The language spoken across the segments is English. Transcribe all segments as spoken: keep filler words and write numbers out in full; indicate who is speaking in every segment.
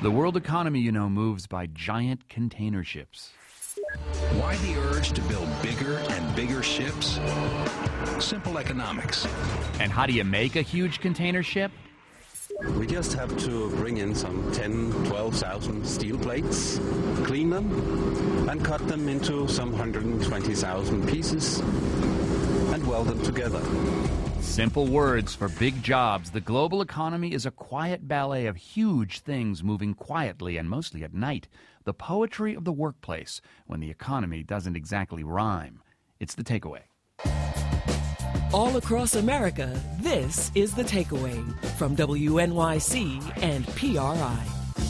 Speaker 1: The world economy, you know, moves by giant container ships.
Speaker 2: Why the urge to build bigger and bigger ships? Simple economics.
Speaker 1: And how do you make a huge container ship?
Speaker 3: We just have to bring in some ten, twelve thousand steel plates, clean them, and cut them into some one hundred twenty thousand pieces and weld them together.
Speaker 1: Simple words for big jobs. The global economy is a quiet ballet of huge things moving quietly and mostly at night. The poetry of the workplace when the economy doesn't exactly rhyme. It's The Takeaway.
Speaker 4: All across America, this is The Takeaway from W N Y C and P R I.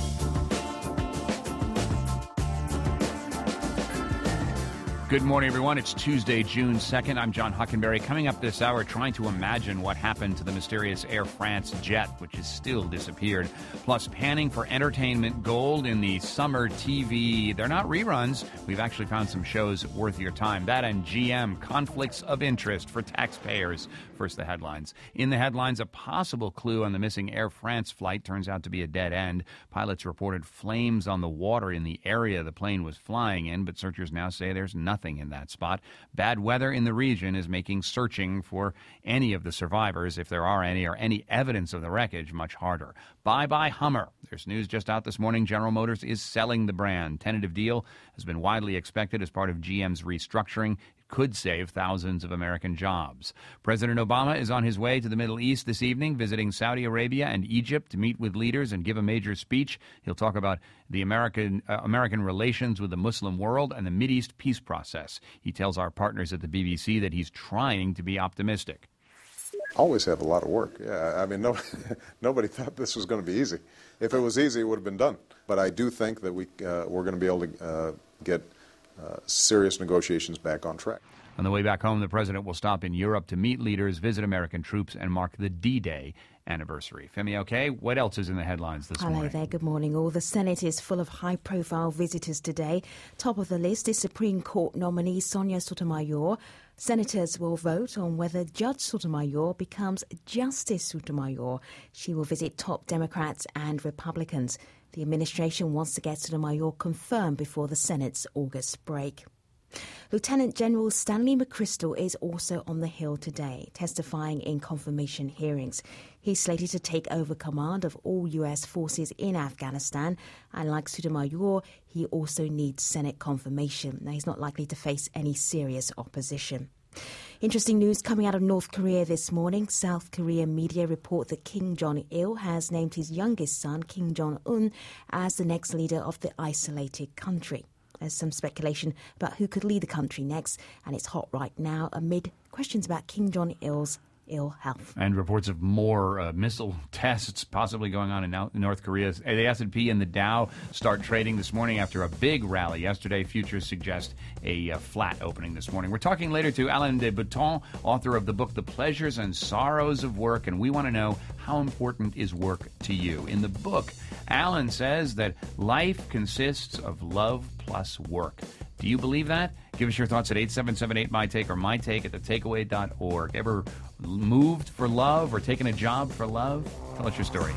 Speaker 1: Good morning, everyone. It's Tuesday, June second. I'm John Hockenberry. Coming up this hour, trying to imagine what happened to the mysterious Air France jet, which has still disappeared. Plus, panning for entertainment gold in the summer T V. They're not reruns. We've actually found some shows worth your time. That and G M, conflicts of interest for taxpayers. First, the headlines. In the headlines, a possible clue on the missing Air France flight turns out to be a dead end. Pilots reported flames on the water in the area the plane was flying in, but searchers now say there's nothing in that spot. Bad weather in the region is making searching for any of the survivors, if there are any, or any evidence of the wreckage, much harder. Bye-bye Hummer. There's news just out this morning. General Motors is selling the brand. Tentative deal has been widely expected as part of G M's restructuring. Could save thousands of American jobs. President Obama is on his way to the Middle East this evening, visiting Saudi Arabia and Egypt to meet with leaders and give a major speech. He'll talk about the American uh, American relations with the Muslim world and the Mideast peace process. He tells our partners at the B B C that he's trying to be optimistic.
Speaker 5: Always have a lot of work. Yeah, I mean, no, nobody thought this was going to be easy. If it was easy, it would have been done. But I do think that we uh, we're going to be able to uh, get Uh, serious negotiations back on track.
Speaker 1: On the way back home, the president will stop in Europe to meet leaders, visit American troops, and mark the D-Day anniversary. Femi, okay, what else is in the headlines this
Speaker 6: Hello
Speaker 1: morning?
Speaker 6: Hello there, good morning all. The Senate is full of high-profile visitors today. Top of the list is Supreme Court nominee Sonia Sotomayor. Senators will vote on whether Judge Sotomayor becomes Justice Sotomayor. She will visit top Democrats and Republicans. The administration wants to get Sotomayor confirmed before the Senate's August break. Lieutenant General Stanley McChrystal is also on the Hill today, testifying in confirmation hearings. He's slated to take over command of all U S forces in Afghanistan, and like Sotomayor, he also needs Senate confirmation. Now, he's not likely to face any serious opposition. Interesting news coming out of North Korea this morning. South Korean media report that Kim Jong-il has named his youngest son, Kim Jong-un, as the next leader of the isolated country. There's some speculation about who could lead the country next, and it's hot right now amid questions about Kim Jong-il's ill health.
Speaker 1: And reports of more uh, missile tests possibly going on in North Korea. The S and P and the Dow start trading this morning after a big rally yesterday. Futures suggest a uh, flat opening this morning. We're talking later to Alain de Botton, author of the book The Pleasures and Sorrows of Work, and we want to know, how important is work to you? In the book, Alain says that life consists of love plus work. Do you believe that? Give us your thoughts at eight seven seven eight my take or my take at the takeaway dot org. Ever moved for love or taken a job for love? Tell us your story.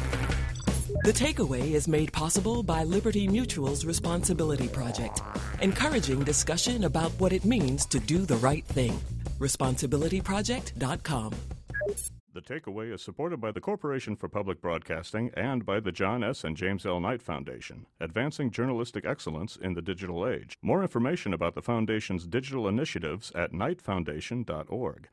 Speaker 4: The Takeaway is made possible by Liberty Mutual's Responsibility Project, encouraging discussion about what it means to do the right thing. responsibility project dot com.
Speaker 7: The Takeaway is supported by the Corporation for Public Broadcasting and by the John S. and James L. Knight Foundation, advancing journalistic excellence in the digital age. More information about the Foundation's digital initiatives at knight foundation dot org.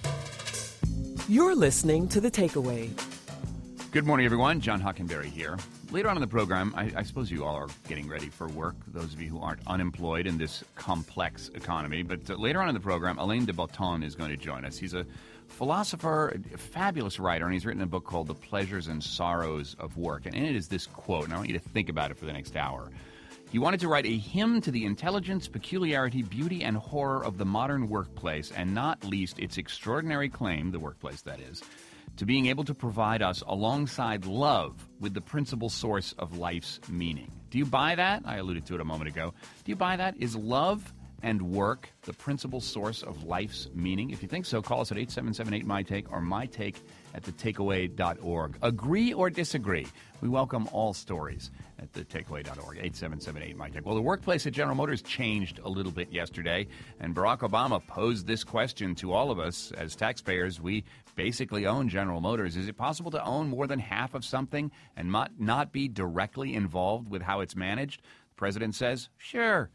Speaker 4: You're listening to The Takeaway.
Speaker 1: Good morning, everyone. John Hockenberry here. Later on in the program, I, I suppose you all are getting ready for work, those of you who aren't unemployed in this complex economy. But uh, later on in the program, Alain de Botton is going to join us. He's a philosopher, a fabulous writer, and he's written a book called The Pleasures and Sorrows of Work. And in it is this quote, and I want you to think about it for the next hour. He wanted to write a hymn to the intelligence, peculiarity, beauty, and horror of the modern workplace, and not least its extraordinary claim, the workplace that is, to being able to provide us, alongside love, with the principal source of life's meaning. Do you buy that? I alluded to it a moment ago. Do you buy that? Is love and work the principal source of life's meaning? If you think so, call us at eight seven seven eight my take or my take at the takeaway dot org. Agree or disagree? We welcome all stories at the takeaway dot org, eight seven seven eight, M Y T E C H. Well, the workplace at General Motors changed a little bit yesterday, and Barack Obama posed this question to all of us as taxpayers. We basically own General Motors. Is it possible to own more than half of something and not, not be directly involved with how it's managed? The president says, sure.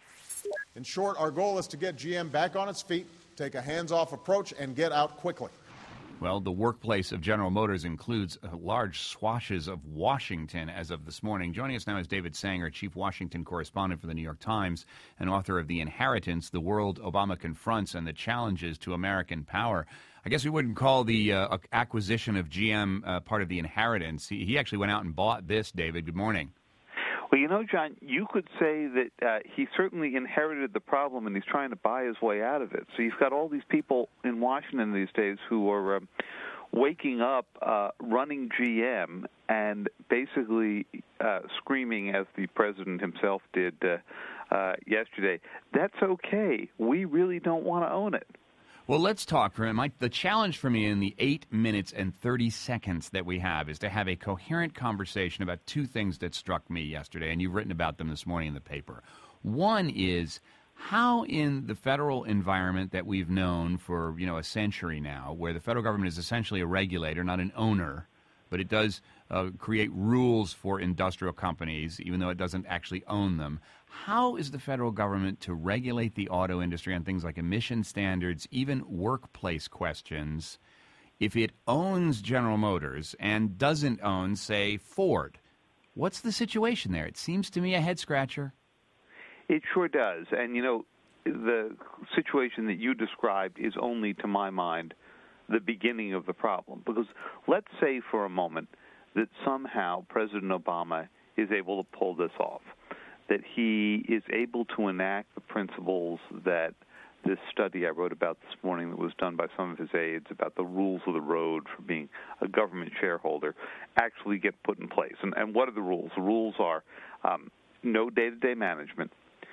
Speaker 8: In short, our goal is to get G M back on its feet, take a hands-off approach, and get out quickly.
Speaker 1: Well, the workplace of General Motors includes uh, large swathes of Washington as of this morning. Joining us now is David Sanger, chief Washington correspondent for the New York Times and author of The Inheritance, The World Obama Confronts and the Challenges to American Power. I guess we wouldn't call the uh, acquisition of G M uh, part of the inheritance. He, he actually went out and bought this, David. Good morning.
Speaker 9: Well, you know, John, you could say that uh, he certainly inherited the problem, and he's trying to buy his way out of it. So you've got all these people in Washington these days who are uh, waking up, uh, running G M, and basically uh, screaming, as the president himself did uh, uh, yesterday, that's okay. We really don't want to own it.
Speaker 1: Well, let's talk for a minute. The challenge for me in the eight minutes and thirty seconds that we have is to have a coherent conversation about two things that struck me yesterday, and you've written about them this morning in the paper. One is how in the federal environment that we've known for, you know, a century now, where the federal government is essentially a regulator, not an owner, but it does uh, create rules for industrial companies, even though it doesn't actually own them. How is the federal government to regulate the auto industry on things like emission standards, even workplace questions, if it owns General Motors and doesn't own, say, Ford? What's the situation there? It seems to me a head-scratcher.
Speaker 9: It sure does. And, you know, the situation that you described is only, to my mind, the beginning of the problem. Because let's say for a moment that somehow President Obama is able to pull this off, that he is able to enact the principles that this study I wrote about this morning that was done by some of his aides about the rules of the road for being a government shareholder actually get put in place. And, and what are the rules? The rules are um, no day-to-day management,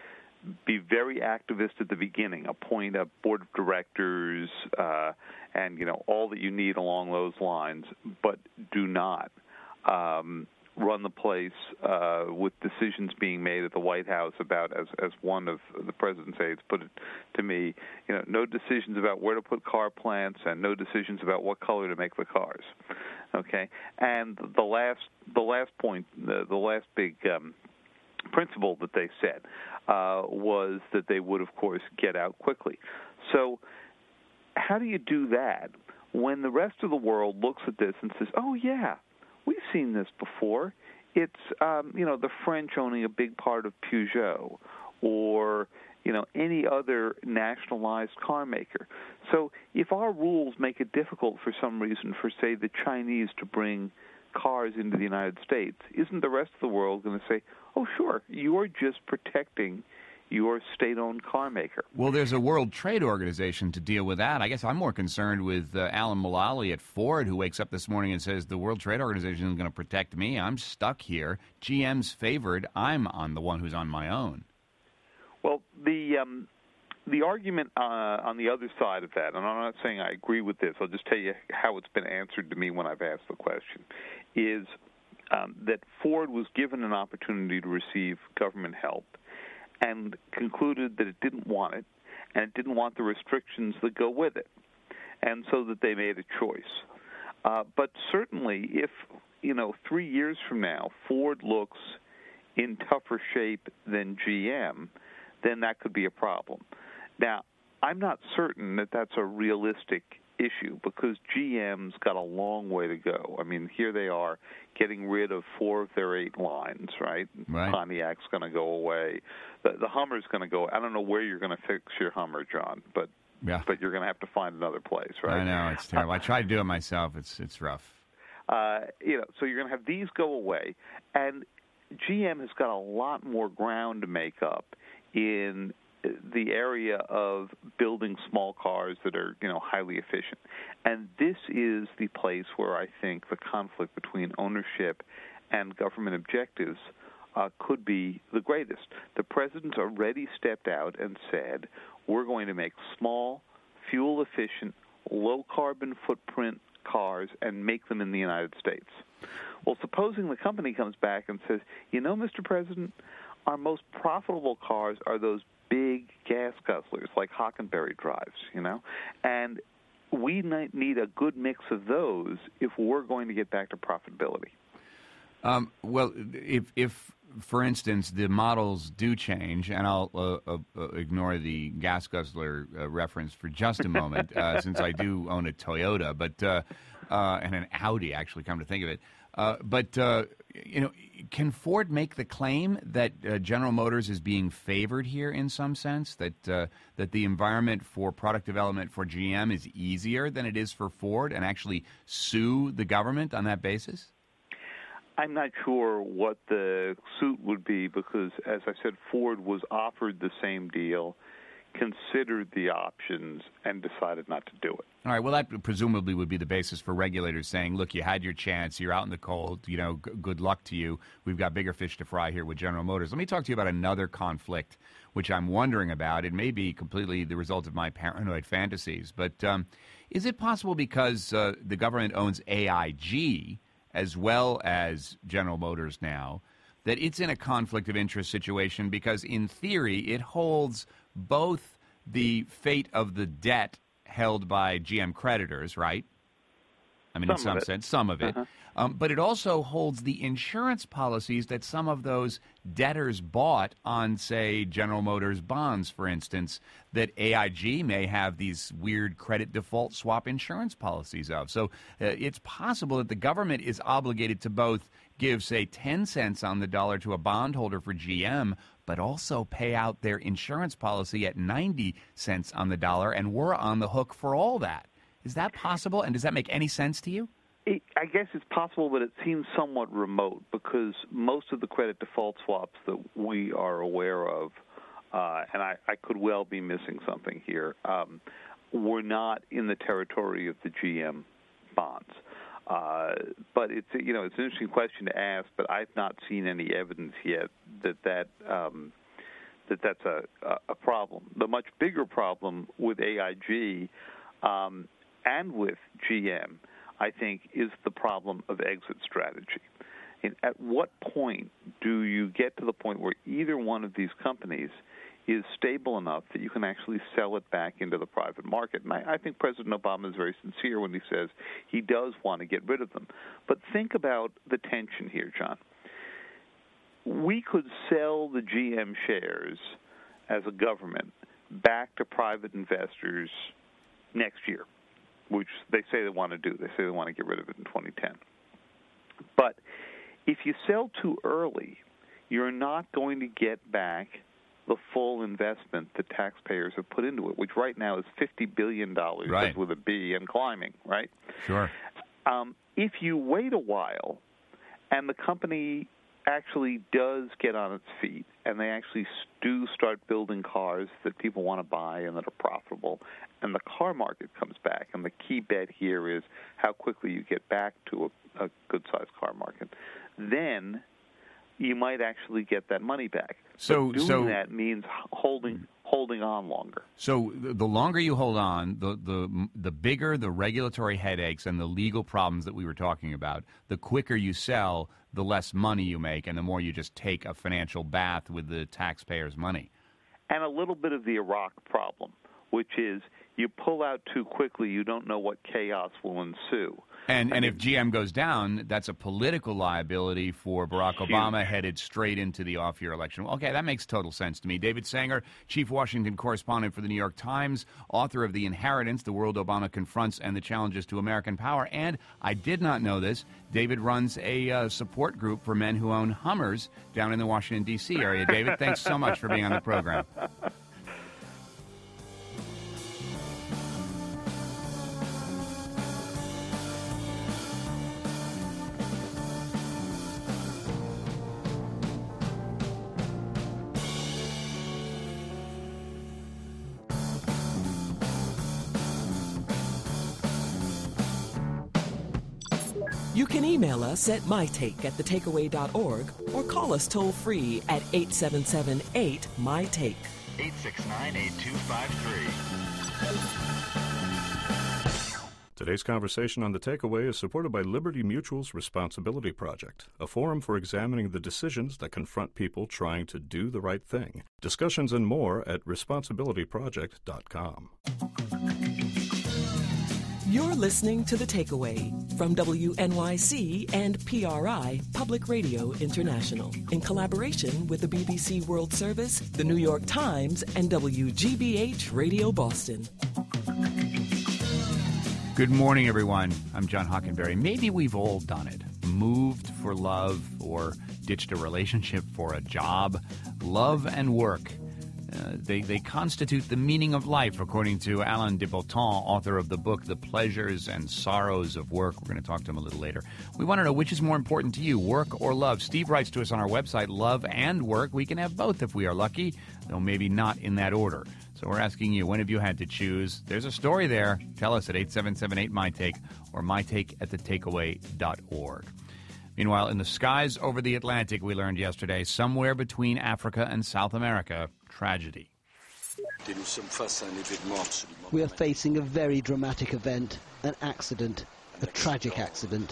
Speaker 9: be very activist at the beginning, appoint a board of directors, uh, and, you know, all that you need along those lines, but do not um, run the place uh, with decisions being made at the White House about, as as one of the president's aides put it to me, you know, no decisions about where to put car plants and no decisions about what color to make the cars. Okay, and the last the last point, the, the last big um, principle that they said uh, was that they would, of course, get out quickly. So how do you do that when the rest of the world looks at this and says, oh, yeah, we've seen this before. It's, um, you know, the French owning a big part of Peugeot or, you know, any other nationalized car maker. So if our rules make it difficult for some reason for, say, the Chinese to bring cars into the United States, isn't the rest of the world going to say, oh, sure, you're just protecting your state-owned car maker?
Speaker 1: Well, there's a World Trade Organization to deal with that. I guess I'm more concerned with uh, Alan Mulally at Ford, who wakes up this morning and says the World Trade Organization is going to protect me. I'm stuck here. G M's favored. I'm on the one who's on my own.
Speaker 9: Well, the um, the argument uh, on the other side of that, and I'm not saying I agree with this, I'll just tell you how it's been answered to me when I've asked the question, is um, that Ford was given an opportunity to receive government help and concluded that it didn't want it, and it didn't want the restrictions that go with it, and so that they made a choice. Uh, but certainly, if, you know, three years from now, Ford looks in tougher shape than G M, then that could be a problem. Now, I'm not certain that that's a realistic issue because G M's got a long way to go. I mean, here they are getting rid of four of their eight lines, right?
Speaker 1: Right.
Speaker 9: Pontiac's going to go away. The, the Hummer's going to go. I don't know where you're going to fix your Hummer, John, but
Speaker 1: yeah.
Speaker 9: but you're going to have to find another place, right?
Speaker 1: I know, it's terrible. I tried to do it myself. It's it's rough.
Speaker 9: Uh, you know, so you're going to have these go away, and G M has got a lot more ground to make up in the area of building small cars that are, you know, highly efficient. And this is the place where I think the conflict between ownership and government objectives uh, could be the greatest. The president's already stepped out and said, we're going to make small, fuel-efficient, low-carbon footprint cars and make them in the United States. Well, supposing the company comes back and says, you know, Mister President, our most profitable cars are those big gas guzzlers like Hockenberry drives, you know, and we need a good mix of those if we're going to get back to profitability.
Speaker 1: Um, well, if, if, for instance, the models do change, and I'll uh, uh, ignore the gas guzzler uh, reference for just a moment, uh, since I do own a Toyota, but uh, uh, and an Audi, actually, come to think of it. Uh, but, uh, you know, can Ford make the claim that uh, General Motors is being favored here in some sense, that uh, that the environment for product development for G M is easier than it is for Ford, and actually sue the government on that basis?
Speaker 9: I'm not sure what the suit would be because, as I said, Ford was offered the same deal, considered the options, and decided not to do it.
Speaker 1: All right. Well, that presumably would be the basis for regulators saying, look, you had your chance. You're out in the cold. You know, g- good luck to you. We've got bigger fish to fry here with General Motors. Let me talk to you about another conflict, which I'm wondering about. It may be completely the result of my paranoid fantasies. But um, is it possible because uh, the government owns A I G as well as General Motors now, that it's in a conflict of interest situation because, in theory, it holds both the fate of the debt held by G M creditors, right? I mean,
Speaker 9: some
Speaker 1: in some sense, some of it.
Speaker 9: Uh-huh.
Speaker 1: Um, but it also holds the insurance policies that some of those debtors bought on, say, General Motors bonds, for instance, that A I G may have these weird credit default swap insurance policies of. So uh, it's possible that the government is obligated to both give, say, ten cents on the dollar to a bondholder for G M, but also pay out their insurance policy at ninety cents on the dollar, and we're on the hook for all that. Is that possible, and does that make any sense to you?
Speaker 9: It, I guess it's possible, but it seems somewhat remote because most of the credit default swaps that we are aware of, uh, and I, I could well be missing something here, um, were not in the territory of the G M bonds. Uh, but it's you know it's an interesting question to ask, but I've not seen any evidence yet that that um, that that's a, a problem. The much bigger problem with A I G um, and with G M, I think, is the problem of exit strategy. And at what point do you get to the point where either one of these companies is stable enough that you can actually sell it back into the private market? And I, I think President Obama is very sincere when he says he does want to get rid of them. But think about the tension here, John. We could sell the G M shares as a government back to private investors next year, which they say they want to do. They say they want to get rid of it in twenty ten. But if you sell too early, you're not going to get back the full investment that taxpayers have put into it, which right now is fifty billion dollars,
Speaker 1: right,
Speaker 9: with a B and climbing, right?
Speaker 1: Sure.
Speaker 9: Um, if you wait a while and the company actually does get on its feet and they actually do start building cars that people want to buy and that are profitable, and the car market comes back, and the key bet here is how quickly you get back to a, a good-sized car market, then you might actually get that money back.
Speaker 1: So
Speaker 9: but doing
Speaker 1: so,
Speaker 9: that means holding holding on longer.
Speaker 1: So the longer you hold on, the, the the bigger the regulatory headaches and the legal problems that we were talking about, the quicker you sell, the less money you make, and the more you just take a financial bath with the taxpayers' money.
Speaker 9: And a little bit of the Iraq problem, which is you pull out too quickly, you don't know what chaos will ensue.
Speaker 1: And and if G M goes down, that's a political liability for Barack
Speaker 9: Huge.
Speaker 1: Obama headed straight into the off-year election. Okay, that makes total sense to me. David Sanger, chief Washington correspondent for the New York Times, author of The Inheritance, The World Obama Confronts and the Challenges to American Power. And I did not know this, David runs a uh, support group for men who own Hummers down in the Washington, D C area. David, thanks so much for being on the program.
Speaker 4: You can email us at mytake at the takeaway dot org or call us toll-free at eight seven seven eight M Y take.
Speaker 10: eight six nine, eight two five three.
Speaker 7: Today's conversation on The Takeaway is supported by Liberty Mutual's Responsibility Project, a forum for examining the decisions that confront people trying to do the right thing. Discussions and more at responsibility project dot com.
Speaker 4: You're listening to The Takeaway from W N Y C and P R I Public Radio International in collaboration with the B B C World Service, the New York Times, and W G B H Radio Boston.
Speaker 1: Good morning, everyone. I'm John Hockenberry. Maybe we've all done it. Moved for love or ditched a relationship for a job. Love and work. Uh, they, they constitute the meaning of life, according to Alain de Botton, author of the book The Pleasures and Sorrows of Work. We're going to talk to him a little later. We want to know which is more important to you, work or love. Steve writes to us on our website, Love and Work. We can have both if we are lucky, though maybe not in that order. So we're asking you, when have you had to choose? There's a story there. Tell us at eight seven seven eight, my take or my take at the takeaway dot org. Meanwhile, in the skies over the Atlantic, we learned yesterday, somewhere between Africa and South America, tragedy.
Speaker 10: We are facing a very dramatic event, an accident, a tragic accident.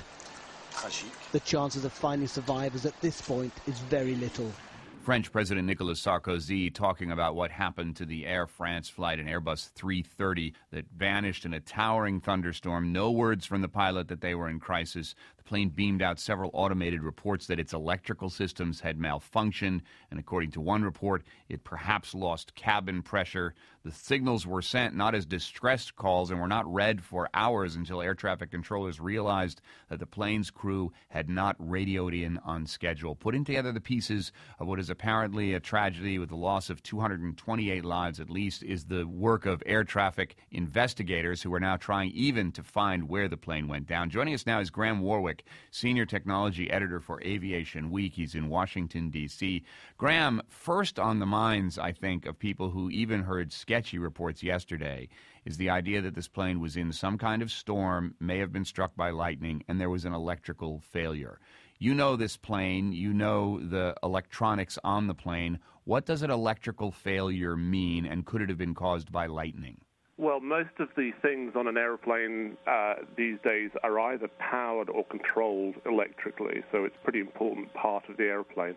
Speaker 10: The chances of finding survivors at this point is very little.
Speaker 1: French President Nicolas Sarkozy talking about what happened to the Air France flight, an Airbus three thirty that vanished in a towering thunderstorm. No words from the pilot that they were in crisis. The plane beamed out several automated reports that its electrical systems had malfunctioned, and according to one report, it perhaps lost cabin pressure. The signals were sent not as distress calls and were not read for hours until air traffic controllers realized that the plane's crew had not radioed in on schedule. Putting together the pieces of what is apparently a tragedy with the loss of two hundred twenty-eight lives at least is the work of air traffic investigators who are now trying even to find where the plane went down. Joining us now is Graham Warwick, Senior Technology Editor for Aviation Week. He's in Washington, D C Graham, first on the minds, I think, of people who even heard sketchy reports yesterday is the idea that this plane was in some kind of storm, may have been struck by lightning, and there was an electrical failure. You know this plane. You know the electronics on the plane. What does an electrical failure mean, and could it have been caused by lightning?
Speaker 11: Well, most of the things on an airplane uh, these days are either powered or controlled electrically, so it's a pretty important part of the airplane.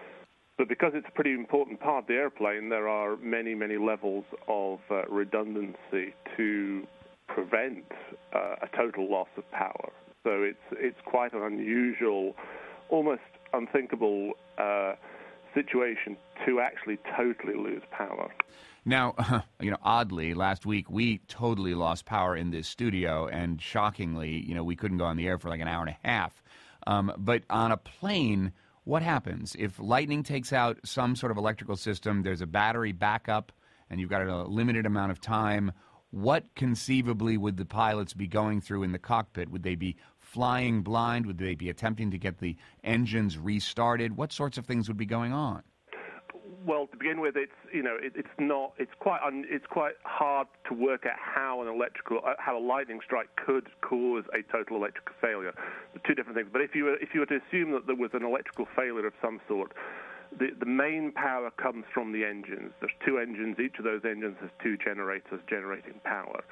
Speaker 11: But because it's a pretty important part of the airplane, there are many, many levels of uh, redundancy to prevent uh, a total loss of power. So it's it's quite an unusual, almost unthinkable uh, situation to actually totally lose power.
Speaker 1: Now, you know, oddly, last week we totally lost power in this studio, and shockingly, you know, we couldn't go on the air for like an hour and a half. Um, but on a plane, what happens? If lightning takes out some sort of electrical system, there's a battery backup, and you've got a limited amount of time. What conceivably would the pilots be going through in the cockpit? Would they be flying blind? Would they be attempting to get the engines restarted? What sorts of things would be going on?
Speaker 11: Well, to begin with, it's you know it, it's not it's quite un, it's quite hard to work out how an electrical uh, how a lightning strike could cause a total electrical failure. They're two different things. But if you were if you were to assume that there was an electrical failure of some sort, the the main power comes from the engines. There's two engines. Each of those engines has two generators generating power.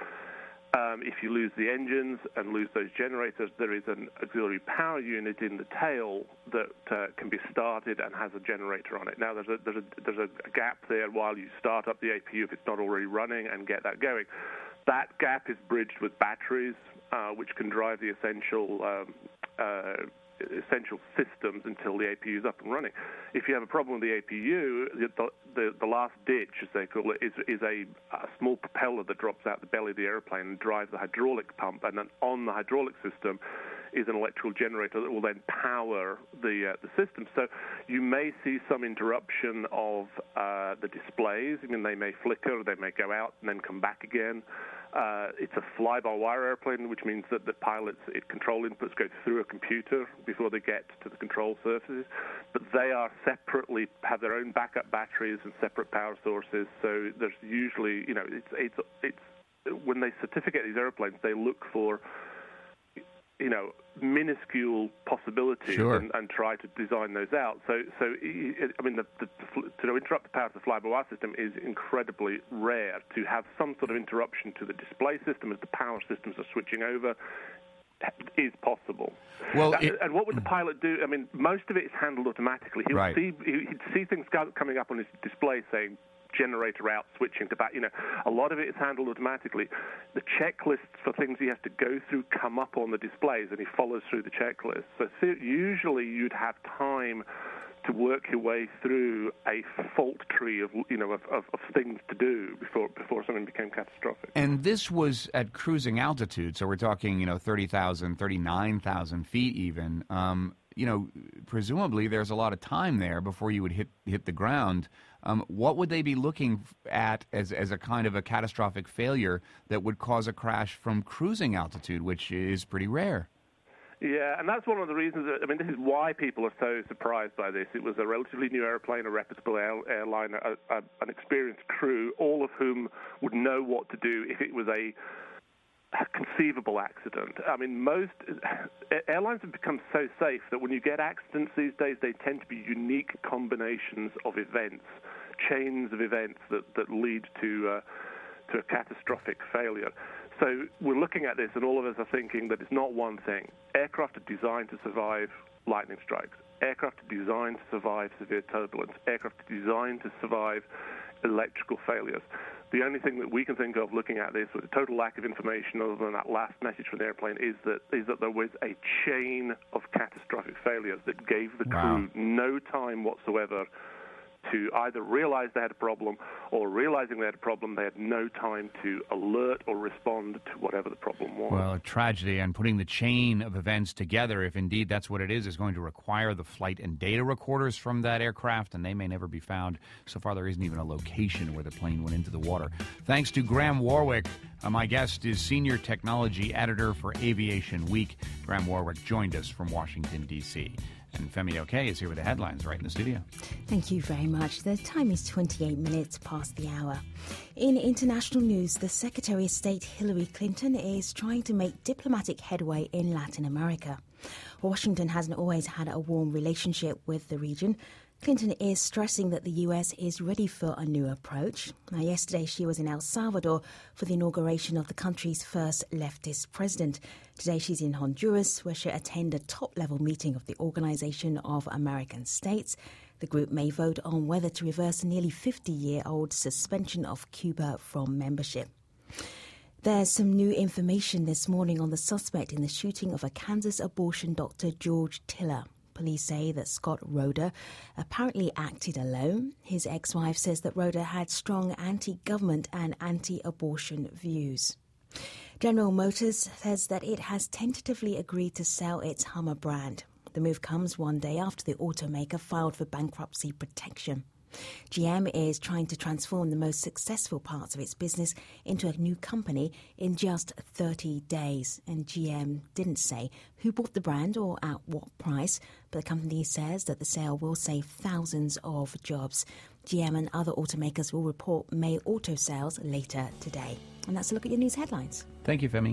Speaker 11: Um, if you lose the engines and lose those generators, there is an auxiliary power unit in the tail that uh, can be started and has a generator on it. Now, there's a, there's a, there's a gap there while you start up the A P U if it's not already running and get that going. That gap is bridged with batteries, uh, which can drive the essential um, uh, essential systems until the A P U is up and running. If you have a problem with the A P U, the, the, the last ditch, as they call it, is, is a, a small propeller that drops out the belly of the airplane and drives the hydraulic pump, and then on the hydraulic system is an electrical generator that will then power the uh, the system. So you may see some interruption of uh, the displays. I mean, they may flicker, they may go out and then come back again. Uh, it's a fly-by-wire airplane, which means that the pilot's it, control inputs go through a computer before they get to the control surfaces. But they are separately, have their own backup batteries and separate power sources. So there's usually, you know, it's it's it's when they certificate these airplanes, they look for, you know, minuscule possibilities
Speaker 1: sure.
Speaker 11: and, and try to design those out. So, so I mean, the, the, to interrupt the power of the fly-by-wire system is incredibly rare. To have some sort of interruption to the display system as the power systems are switching over is possible.
Speaker 1: Well,
Speaker 11: that,
Speaker 1: it,
Speaker 11: and what would the pilot do? I mean, most of it is handled automatically. He'll
Speaker 1: right.
Speaker 11: see he'd see things coming up on his display saying generator out, switching to back. You know, a lot of it is handled automatically. The checklists for things he has to go through come up on the displays, and he follows through the checklist. So usually you'd have time to work your way through a fault tree of you know of, of, of things to do before before something became catastrophic.
Speaker 1: And this was at cruising altitude, so we're talking you know thirty thousand, thirty-nine thousand feet even. Um, you know, presumably there's a lot of time there before you would hit hit the ground. Um, what would they be looking at as as a kind of a catastrophic failure that would cause a crash from cruising altitude, which is pretty rare?
Speaker 11: Yeah, and that's one of the reasons, that, I mean, this is why people are so surprised by this. It was a relatively new airplane, a reputable air, airline, a, a, an experienced crew, all of whom would know what to do if it was a conceivable accident. I mean, most airlines have become so safe that when you get accidents these days, they tend to be unique combinations of events, chains of events that, that lead to uh, to a catastrophic failure. So we're looking at this, and all of us are thinking that it's not one thing. Aircraft are designed to survive lightning strikes. Aircraft are designed to survive severe turbulence. Aircraft are designed to survive electrical failures. The only thing that we can think of looking at this with a total lack of information other than that last message from the airplane is that is that there was a chain of catastrophic failures that gave the
Speaker 1: wow.
Speaker 11: crew no time whatsoever to either realize they had a problem, or realizing they had a problem, they had no time to alert or respond to whatever the problem was.
Speaker 1: Well, a tragedy, and putting the chain of events together, if indeed that's what it is, is going to require the flight and data recorders from that aircraft, and they may never be found. So far, there isn't even a location where the plane went into the water. Thanks to Graham Warwick. Uh, my guest is Senior Technology Editor for Aviation Week. Graham Warwick joined us from Washington, D C And Femi Oke is here with the headlines right in the studio.
Speaker 6: Thank you very much. The time is twenty-eight minutes past the hour. In international news, the Secretary of State Hillary Clinton is trying to make diplomatic headway in Latin America. Washington hasn't always had a warm relationship with the region. Clinton is stressing that the U S is ready for a new approach. Now, yesterday she was in El Salvador for the inauguration of the country's first leftist president. Today she's in Honduras, where she'll attend a top-level meeting of the Organization of American States. The group may vote on whether to reverse a nearly fifty-year-old suspension of Cuba from membership. There's some new information this morning on the suspect in the shooting of a Kansas abortion doctor, George Tiller. Police say that Scott Roeder apparently acted alone. His ex-wife says that Roeder had strong anti-government and anti-abortion views. General Motors says that it has tentatively agreed to sell its Hummer brand. The move comes one day after the automaker filed for bankruptcy protection. G M is trying to transform the most successful parts of its business into a new company in just thirty days. And G M didn't say who bought the brand or at what price, but the company says that the sale will save thousands of jobs. G M and other automakers will report May auto sales later today. And that's a look at your news headlines.
Speaker 1: Thank you, Femi.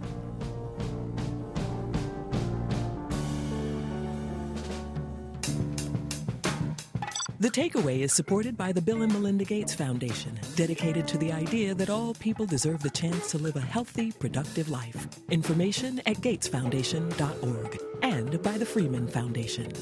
Speaker 4: The Takeaway is supported by the Bill and Melinda Gates Foundation, dedicated to the idea that all people deserve the chance to live a healthy, productive life. Information at gates foundation dot org, and by the Freeman Foundation.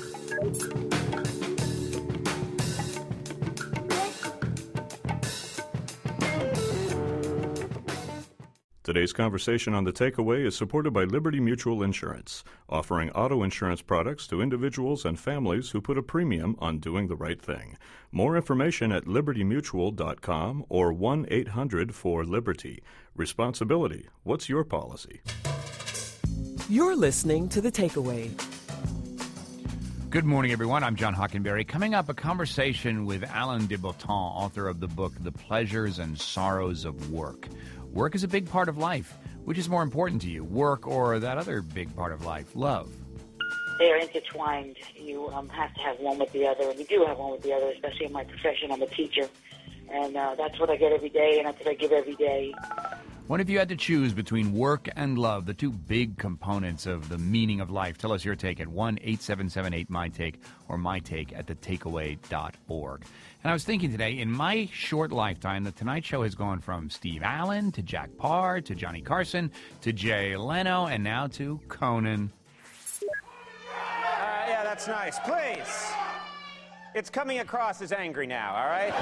Speaker 7: Today's conversation on The Takeaway is supported by Liberty Mutual Insurance, offering auto insurance products to individuals and families who put a premium on doing the right thing. More information at liberty mutual dot com or one eight hundred four liberty. Responsibility. What's your policy?
Speaker 4: You're listening to The Takeaway.
Speaker 1: Good morning, everyone. I'm John Hockenberry. Coming up, a conversation with Alain de Botton, author of the book The Pleasures and Sorrows of Work. Work is a big part of life. Which is more important to you, work or that other big part of life, love?
Speaker 12: They're intertwined. You um, have to have one with the other, and you do have one with the other, especially in my profession. I'm a teacher, and uh, that's what I get every day, and that's what I give every day.
Speaker 1: What if you had to choose between work and love, the two big components of the meaning of life? Tell us your take at one eight seven seven eight my take or my take at the takeaway dot org. And I was thinking today, in my short lifetime, The Tonight Show has gone from Steve Allen to Jack Paar to Johnny Carson to Jay Leno and now to Conan.
Speaker 13: Uh, yeah, that's nice. Please. It's coming across as angry now, all right?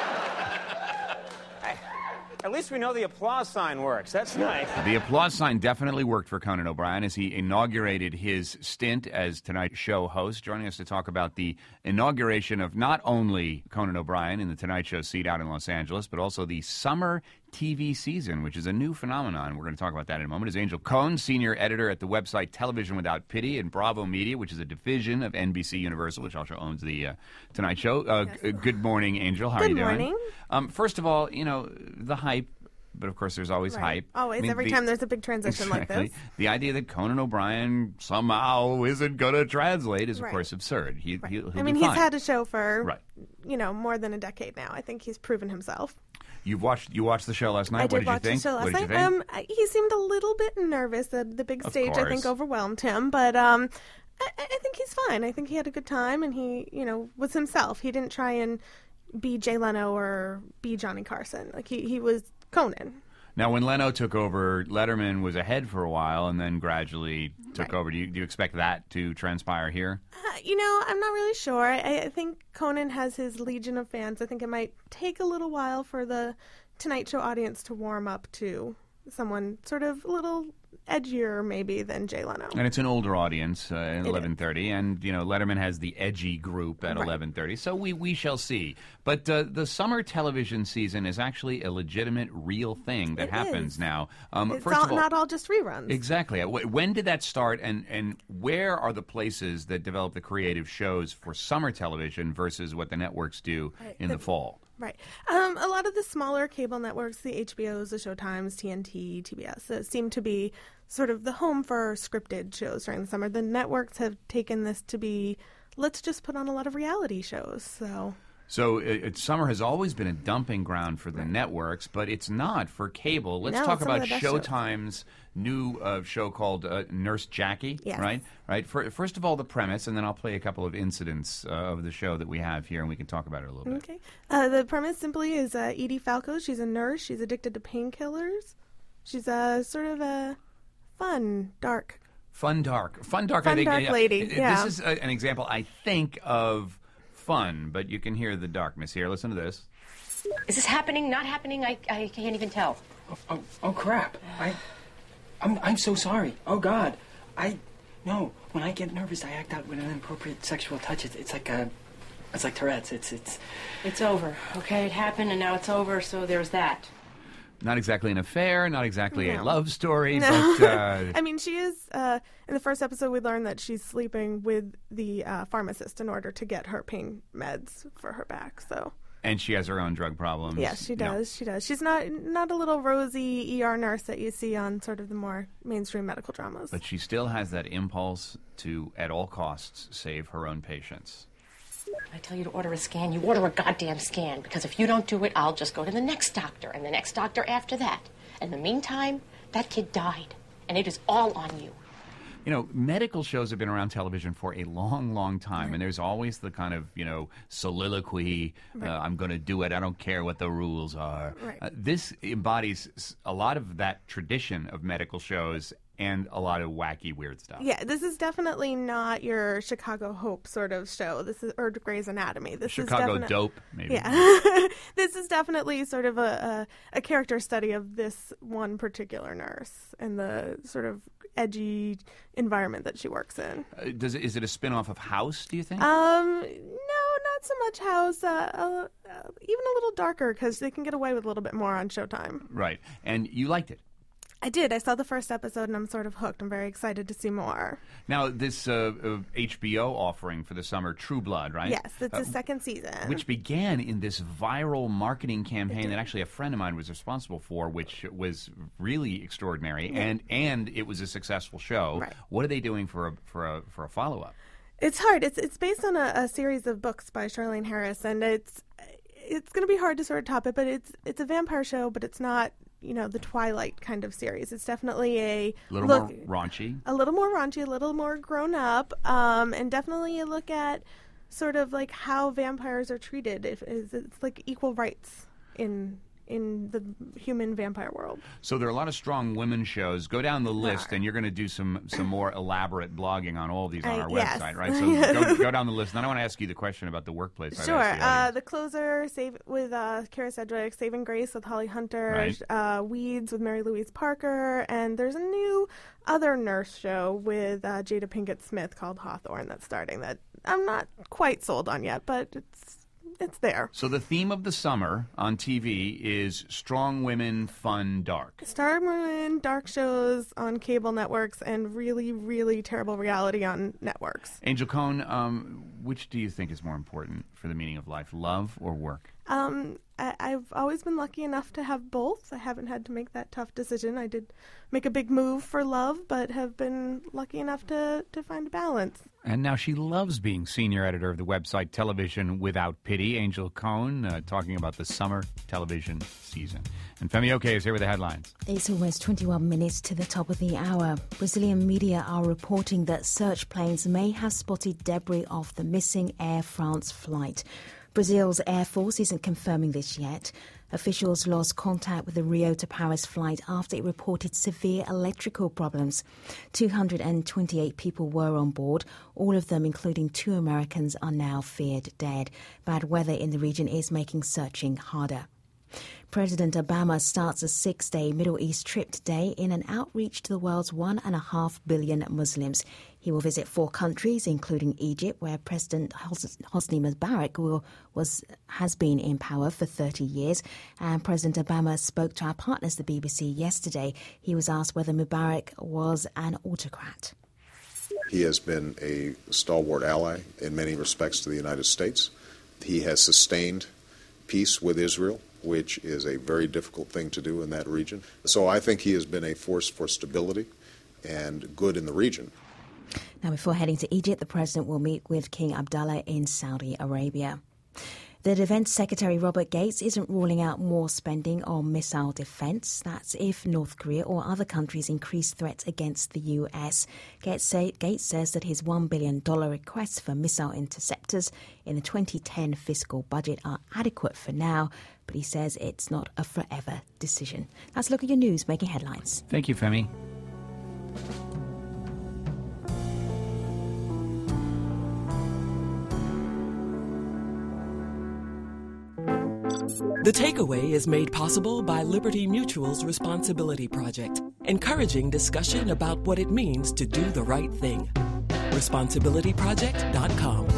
Speaker 13: I, at least we know the applause sign works. That's nice.
Speaker 1: The applause sign definitely worked for Conan O'Brien as he inaugurated his stint as Tonight Show host. Joining us to talk about the inauguration of not only Conan O'Brien in the Tonight Show seat out in Los Angeles, but also the summer T V season, which is a new phenomenon. We're going to talk about that in a moment. Is Angel Cohn, senior editor at the website Television Without Pity and Bravo Media, which is a division of N B C Universal, which also owns the uh, Tonight Show. Uh, yes. g- good morning, Angel. How
Speaker 14: good
Speaker 1: are you doing?
Speaker 14: Good morning.
Speaker 1: Um, first of all, you know, the hype. But, of course, there's always
Speaker 14: right.
Speaker 1: hype.
Speaker 14: Always. I mean, every the, time there's a big transition
Speaker 1: exactly.
Speaker 14: like this.
Speaker 1: The idea that Conan O'Brien somehow isn't going to translate is, of
Speaker 14: right.
Speaker 1: course, absurd. He,
Speaker 14: right.
Speaker 1: he'll, he'll
Speaker 14: I mean,
Speaker 1: do
Speaker 14: he's
Speaker 1: fine.
Speaker 14: had a show for,
Speaker 1: right.
Speaker 14: you know, more than a decade now. I think he's proven himself.
Speaker 1: You've watched you watched the show last night.
Speaker 14: I
Speaker 1: what
Speaker 14: did,
Speaker 1: did
Speaker 14: watch
Speaker 1: you think?
Speaker 14: the show last
Speaker 1: what did
Speaker 14: night.
Speaker 1: you think?
Speaker 14: Um, he seemed a little bit nervous. The, the big
Speaker 1: of
Speaker 14: stage,
Speaker 1: course.
Speaker 14: I think, overwhelmed him. But um, I, I think he's fine. I think he had a good time, and he, you know, was himself. He didn't try and be Jay Leno or be Johnny Carson. Like he, he was Conan.
Speaker 1: Now, when Leno took over, Letterman was ahead for a while and then gradually took
Speaker 14: right.
Speaker 1: over. Do you, do you expect that to transpire here?
Speaker 14: Uh, you know, I'm not really sure. I, I think Conan has his legion of fans. I think it might take a little while for the Tonight Show audience to warm up to someone sort of a little edgier maybe than Jay Leno.
Speaker 1: And it's an older audience uh, at eleven thirty, and you know Letterman has the edgy group at
Speaker 14: right.
Speaker 1: eleven thirty, so we, we shall see. But uh, the summer television season is actually a legitimate, real thing that
Speaker 14: it
Speaker 1: happens
Speaker 14: is.
Speaker 1: now. Um,
Speaker 14: it's
Speaker 1: first
Speaker 14: all,
Speaker 1: of all,
Speaker 14: not all just reruns.
Speaker 1: Exactly. When did that start, and, and where are the places that develop the creative shows for summer television versus what the networks do
Speaker 14: right.
Speaker 1: in
Speaker 14: the,
Speaker 1: the fall?
Speaker 14: Right. Um, a lot of the smaller cable networks, the H B Os, the Showtimes, T N T, T B S, uh, seem to be sort of the home for scripted shows during the summer. The networks have taken this to be, let's just put on a lot of reality shows. So...
Speaker 1: So it, it, summer has always been a dumping ground for the right. networks, but it's not for cable. Let's
Speaker 14: no,
Speaker 1: talk about
Speaker 14: shows.
Speaker 1: Showtime's new uh, show called uh, Nurse Jackie,
Speaker 14: yes.
Speaker 1: right? Right. For, first of all, the premise, and then I'll play a couple of incidents uh, of the show that we have here, and we can talk about it a little bit.
Speaker 14: Okay. Uh, the premise simply is uh, Edie Falco. She's a nurse. She's addicted to painkillers. She's a sort of a fun, dark.
Speaker 1: Fun, dark. Fun, dark.
Speaker 14: Fun,
Speaker 1: I think,
Speaker 14: dark
Speaker 1: yeah,
Speaker 14: lady.
Speaker 1: This
Speaker 14: Yeah.
Speaker 1: is a, an example, I think, of fun, but you can hear the darkness here. Listen to this.
Speaker 15: Is this happening? Not happening? I, I can't even tell.
Speaker 16: Oh, oh, oh crap! I, I'm I'm so sorry. Oh God, I, no. When I get nervous, I act out with an inappropriate sexual touch. It's, it's like a, it's like Tourette's. It's it's.
Speaker 15: It's over. Okay, it happened, and now it's over. So there's that.
Speaker 1: Not exactly an affair, not exactly
Speaker 14: no.
Speaker 1: a love story,
Speaker 14: no.
Speaker 1: but... Uh,
Speaker 14: I mean, she is... Uh, in the first episode, we learned that she's sleeping with the uh, pharmacist in order to get her pain meds for her back, so...
Speaker 1: And she has her own drug problems.
Speaker 14: Yes, she does. No. She does. She's not not a little rosy E R nurse that you see on sort of the more mainstream medical dramas.
Speaker 1: But she still has that impulse to, at all costs, save her own patients.
Speaker 15: I tell you to order a scan, you order a goddamn scan, because if you don't do it, I'll just go to the next doctor, and the next doctor after that. In the meantime, that kid died, and it is all on you.
Speaker 1: You know, medical shows have been around television for a long, long time,
Speaker 14: right.
Speaker 1: and there's always the kind of, you know, soliloquy,
Speaker 14: right.
Speaker 1: uh, I'm going to do it, I don't care what the rules are.
Speaker 14: Right.
Speaker 1: Uh, this embodies a lot of that tradition of medical shows and a lot of wacky, weird stuff.
Speaker 14: Yeah, this is definitely not your Chicago Hope sort of show. This is or Grey's Anatomy. This
Speaker 1: Chicago
Speaker 14: is definite,
Speaker 1: Dope, maybe.
Speaker 14: Yeah, this is definitely sort of a, a a character study of this one particular nurse and the sort of edgy environment that she works in.
Speaker 1: Uh, does it, is it a spin-off of House, do you think?
Speaker 14: Um, no, not so much House. Uh, uh, uh, even a little darker because they can get away with a little bit more on Showtime.
Speaker 1: Right, and you liked it.
Speaker 14: I did. I saw the first episode, and I'm sort of hooked. I'm very excited to see more.
Speaker 1: Now, this uh, uh, H B O offering for the summer, True Blood, right?
Speaker 14: Yes, it's
Speaker 1: uh,
Speaker 14: the second season.
Speaker 1: Which began in this viral marketing campaign that actually a friend of mine was responsible for, which was really extraordinary,
Speaker 14: yeah.
Speaker 1: and and it was a successful show.
Speaker 14: Right.
Speaker 1: What are they doing for a, for a, for a follow-up?
Speaker 14: It's hard. It's it's based on a, a series of books by Charlaine Harris, and it's it's going to be hard to sort of top it, but it's it's a vampire show, but it's not... you know, the Twilight kind of series. It's definitely a
Speaker 1: A little
Speaker 14: look,
Speaker 1: more raunchy.
Speaker 14: a little more raunchy, a little more grown up, um, and definitely a look at sort of like how vampires are treated. If it's, it's like equal rights in in the human vampire world.
Speaker 1: So there are a lot of strong women shows. Go down the list, and you're going to do some some more elaborate blogging on all of these on
Speaker 14: I-
Speaker 1: our
Speaker 14: yes.
Speaker 1: website, right? So go, go down the list. And then I want to ask you the question about the workplace. I've
Speaker 14: Sure.
Speaker 1: asked the
Speaker 14: Uh,
Speaker 1: audience.
Speaker 14: the Closer, Save with uh, Kara Sedgwick, Saving Grace with Holly Hunter,
Speaker 1: Right.
Speaker 14: uh, Weeds with Mary Louise Parker, and there's a new other nurse show with uh, Jada Pinkett Smith called Hawthorne that's starting that I'm not quite sold on yet, but it's it's there.
Speaker 1: So the theme of the summer on T V is strong women, fun, dark.
Speaker 14: Star women, dark shows on cable networks, and really, really terrible reality on networks.
Speaker 1: Angel Cohn, um, which do you think is more important for the meaning of life, love or work?
Speaker 14: Um, I, I've always been lucky enough to have both. I haven't had to make that tough decision. I did make a big move for love, but have been lucky enough to, to find a balance.
Speaker 1: And now she loves being senior editor of the website Television Without Pity. Angel Cohn uh, talking about the summer television season. And Femi Oke is here with the headlines.
Speaker 6: It's almost twenty-one minutes to the top of the hour. Brazilian media are reporting that search planes may have spotted debris off the missing Air France flight. Brazil's Air Force isn't confirming this yet. Officials lost contact with the Rio to Paris flight after it reported severe electrical problems. two hundred twenty-eight people were on board. All of them, including two Americans, are now feared dead. Bad weather in the region is making searching harder. President Obama starts a six-day Middle East trip today in an outreach to the world's one and a half billion Muslims. He will visit four countries, including Egypt, where President Hos- Hosni Mubarak will, was has been in power for thirty years. And President Obama spoke to our partners, the B B C, yesterday. He was asked whether Mubarak was an autocrat.
Speaker 5: He has been a stalwart ally in many respects to the United States. He has sustained peace with Israel, which is a very difficult thing to do in that region. So I think he has been a force for stability and good in the region.
Speaker 6: Now, before heading to Egypt, the president will meet with King Abdullah in Saudi Arabia. The Defense Secretary Robert Gates isn't ruling out more spending on missile defense. That's if North Korea or other countries increase threats against the U S. Gates, say, Gates says that his one billion dollars requests for missile interceptors in the twenty ten fiscal budget are adequate for now, but he says it's not a forever decision. Let's look at your news making headlines.
Speaker 1: Thank you, Femi.
Speaker 4: The Takeaway is made possible by Liberty Mutual's Responsibility Project, encouraging discussion about what it means to do the right thing. responsibility project dot com.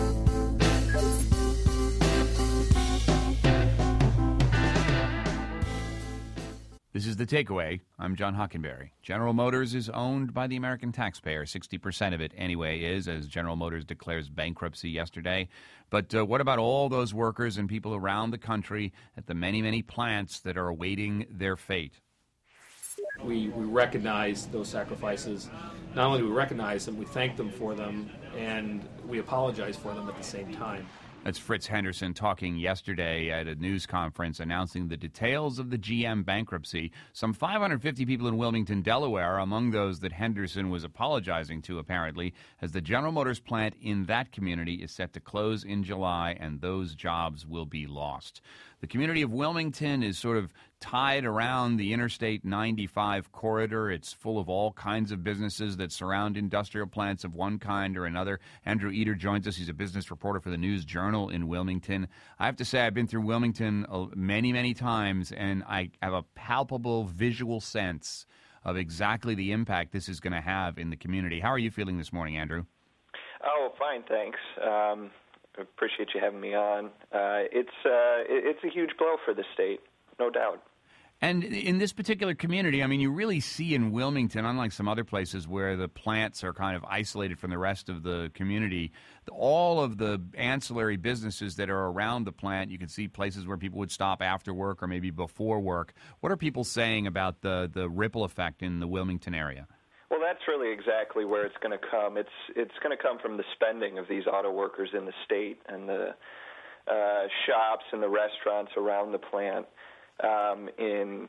Speaker 1: This is The Takeaway. I'm John Hockenberry. General Motors is owned by the American taxpayer. sixty percent of it, anyway, is, as General Motors declares bankruptcy yesterday. But uh, what about all those workers and people around the country at the many, many plants that are awaiting their fate?
Speaker 17: We, we recognize those sacrifices. Not only do we recognize them, we thank them for them, and we apologize for them at the same time.
Speaker 1: That's Fritz Henderson talking yesterday at a news conference announcing the details of the G M bankruptcy. Some five hundred fifty people in Wilmington, Delaware, are among those that Henderson was apologizing to, apparently, as the General Motors plant in that community is set to close in July, and those jobs will be lost. The community of Wilmington is sort of tied around the Interstate ninety-five corridor. It's full of all kinds of businesses that surround industrial plants of one kind or another. Andrew Eder joins us. He's a business reporter for the News Journal in Wilmington. I have to say I've been through Wilmington many, many times, and I have a palpable visual sense of exactly the impact this is going to have in the community. How are you feeling this morning, Andrew?
Speaker 18: Oh, fine, thanks. Um, I appreciate you having me on. Uh, it's uh, it's a huge blow for the state, no doubt.
Speaker 1: And in this particular community, I mean, you really see in Wilmington, unlike some other places where the plants are kind of isolated from the rest of the community, all of the ancillary businesses that are around the plant, you can see places where people would stop after work or maybe before work. What are people saying about the, the ripple effect in the Wilmington area?
Speaker 18: Well, that's really exactly where it's going to come. It's it's going to come from the spending of these auto workers in the state and the uh, shops and the restaurants around the plant. Um, in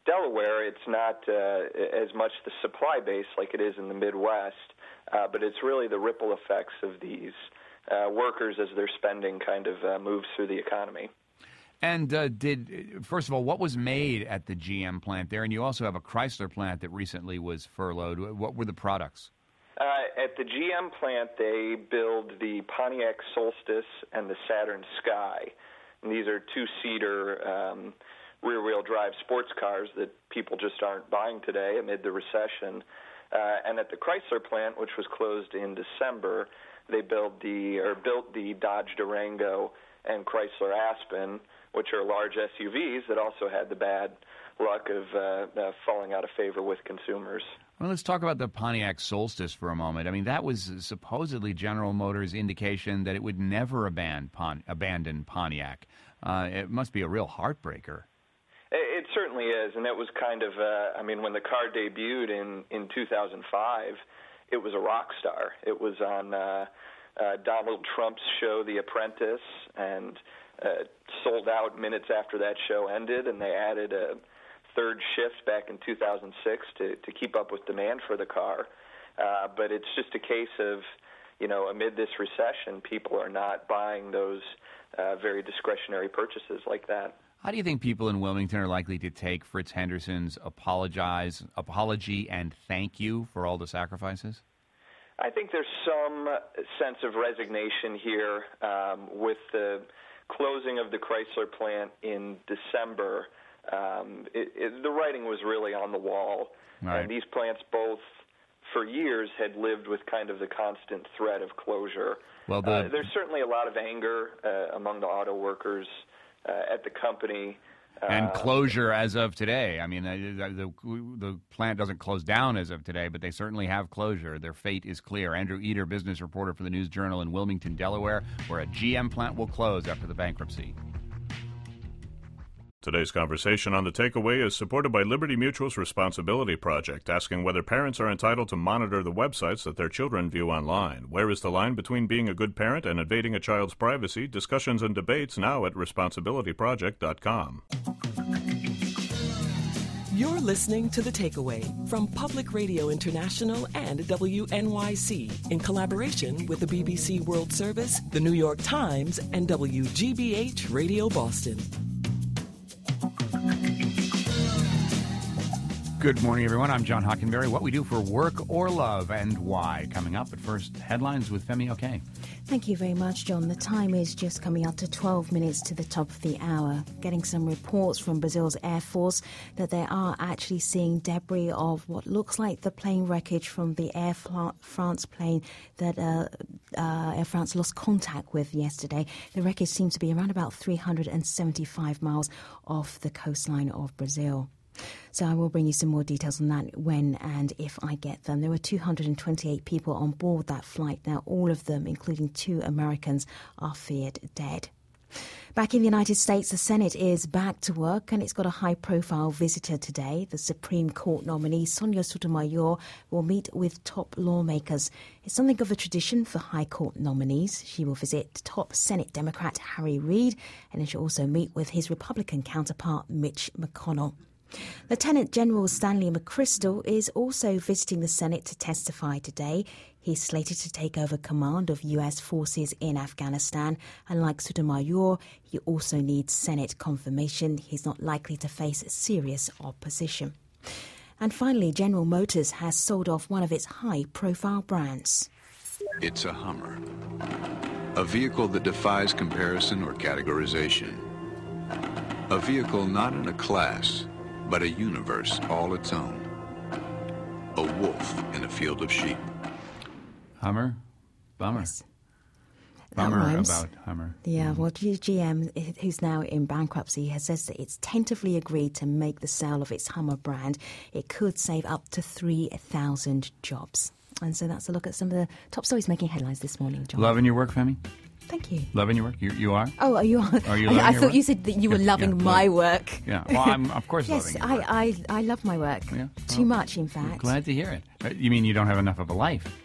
Speaker 18: Delaware, it's not uh, as much the supply base like it is in the Midwest, uh, but it's really the ripple effects of these uh, workers as their spending kind of uh, moves through the economy.
Speaker 1: And uh, did first of all, what was made at the G M plant there? And you also have a Chrysler plant that recently was furloughed. What were the products?
Speaker 18: Uh, at the G M plant, they build the Pontiac Solstice and the Saturn Sky. And these are two-seater um, rear-wheel drive sports cars that people just aren't buying today amid the recession. Uh, and at the Chrysler plant, which was closed in December, they built the or built the Dodge Durango and Chrysler Aspen, which are large S U Vs that also had the bad luck of uh, uh, falling out of favor with consumers.
Speaker 1: Well, let's talk about the Pontiac Solstice for a moment. I mean, that was supposedly General Motors' indication that it would never abandon, Pon- abandon Pontiac. Uh, it must be a real heartbreaker.
Speaker 18: It, it certainly is, and it was kind of, uh, I mean, when the car debuted in, in two thousand five, it was a rock star. It was on uh, uh, Donald Trump's show, The Apprentice, and uh, sold out minutes after that show ended, and they added a third shift back in two thousand six to, to keep up with demand for the car. Uh, but it's just a case of, you know, amid this recession, people are not buying those uh, very discretionary purchases like that.
Speaker 1: How do you think people in Wilmington are likely to take Fritz Henderson's apologize, apology and thank you for all the sacrifices?
Speaker 18: I think there's some sense of resignation here um, with the closing of the Chrysler plant in December. Um, it, it, the writing was really on the wall,
Speaker 1: right.
Speaker 18: And these plants both, for years, had lived with kind of the constant threat of closure.
Speaker 1: Well, the...
Speaker 18: uh, there's certainly a lot of anger uh, among the auto workers uh, at the company.
Speaker 1: And
Speaker 18: uh,
Speaker 1: closure as of today. I mean, the, the, the plant doesn't close down as of today, but they certainly have closure. Their fate is clear. Andrew Eder, business reporter for the News Journal in Wilmington, Delaware, where a G M plant will close after the bankruptcy.
Speaker 7: Today's conversation on The Takeaway is supported by Liberty Mutual's Responsibility Project, asking whether parents are entitled to monitor the websites that their children view online. Where is the line between being a good parent and invading a child's privacy? Discussions and debates now at responsibility project dot com.
Speaker 4: You're listening to The Takeaway from Public Radio International and W N Y C in collaboration with the B B C World Service, the New York Times, and W G B H Radio Boston.
Speaker 1: Good morning, everyone. I'm John Hockenberry. What we do for work or love and why. Coming up, but first, headlines with Femi Okey.
Speaker 6: Thank you very much, John. The time is just coming up to twelve minutes to the top of the hour. Getting some reports from Brazil's Air Force that they are actually seeing debris of what looks like the plane wreckage from the Air France plane that uh, uh, Air France lost contact with yesterday. The wreckage seems to be around about three hundred seventy-five miles off the coastline of Brazil. So I will bring you some more details on that when and if I get them. There were two hundred twenty-eight people on board that flight. Now, all of them, including two Americans, are feared dead. Back in the United States, the Senate is back to work and it's got a high-profile visitor today. The Supreme Court nominee, Sonia Sotomayor, will meet with top lawmakers. It's something of a tradition for High Court nominees. She will visit top Senate Democrat Harry Reid, and then she'll also meet with his Republican counterpart, Mitch McConnell. Lieutenant General Stanley McChrystal is also visiting the Senate to testify today. He's slated to take over command of U S forces in Afghanistan. And like Sotomayor, he also needs Senate confirmation. He's not likely to face serious opposition. And finally, General Motors has sold off one of its high-profile brands.
Speaker 19: It's a Hummer, a vehicle that defies comparison or categorization. A vehicle not in a class, but a universe all its own. A wolf in a field of sheep.
Speaker 1: Hummer? Bummer.
Speaker 6: Yes.
Speaker 1: Bummer
Speaker 6: rhymes.
Speaker 1: about Hummer.
Speaker 6: Yeah, well, G M, who's now in bankruptcy, has said that it's tentatively agreed to make the sale of its Hummer brand. It could save up to three thousand jobs. And so that's a look at some of the top stories making headlines this morning, John.
Speaker 1: Loving your work, Femi?
Speaker 6: Thank you.
Speaker 1: Loving your work? You, you are?
Speaker 6: Oh, are you?
Speaker 1: Are you
Speaker 6: I, I
Speaker 1: your
Speaker 6: thought
Speaker 1: work?
Speaker 6: you said that you were
Speaker 1: Yeah,
Speaker 6: loving
Speaker 1: yeah,
Speaker 6: my
Speaker 1: love-
Speaker 6: work.
Speaker 1: Yeah, well, I'm of course
Speaker 6: yes,
Speaker 1: loving your work.
Speaker 6: I, I, I love my work.
Speaker 1: Yeah,
Speaker 6: Too
Speaker 1: well,
Speaker 6: much, in fact.
Speaker 1: Glad to hear it. Uh, You mean you don't have enough of a life?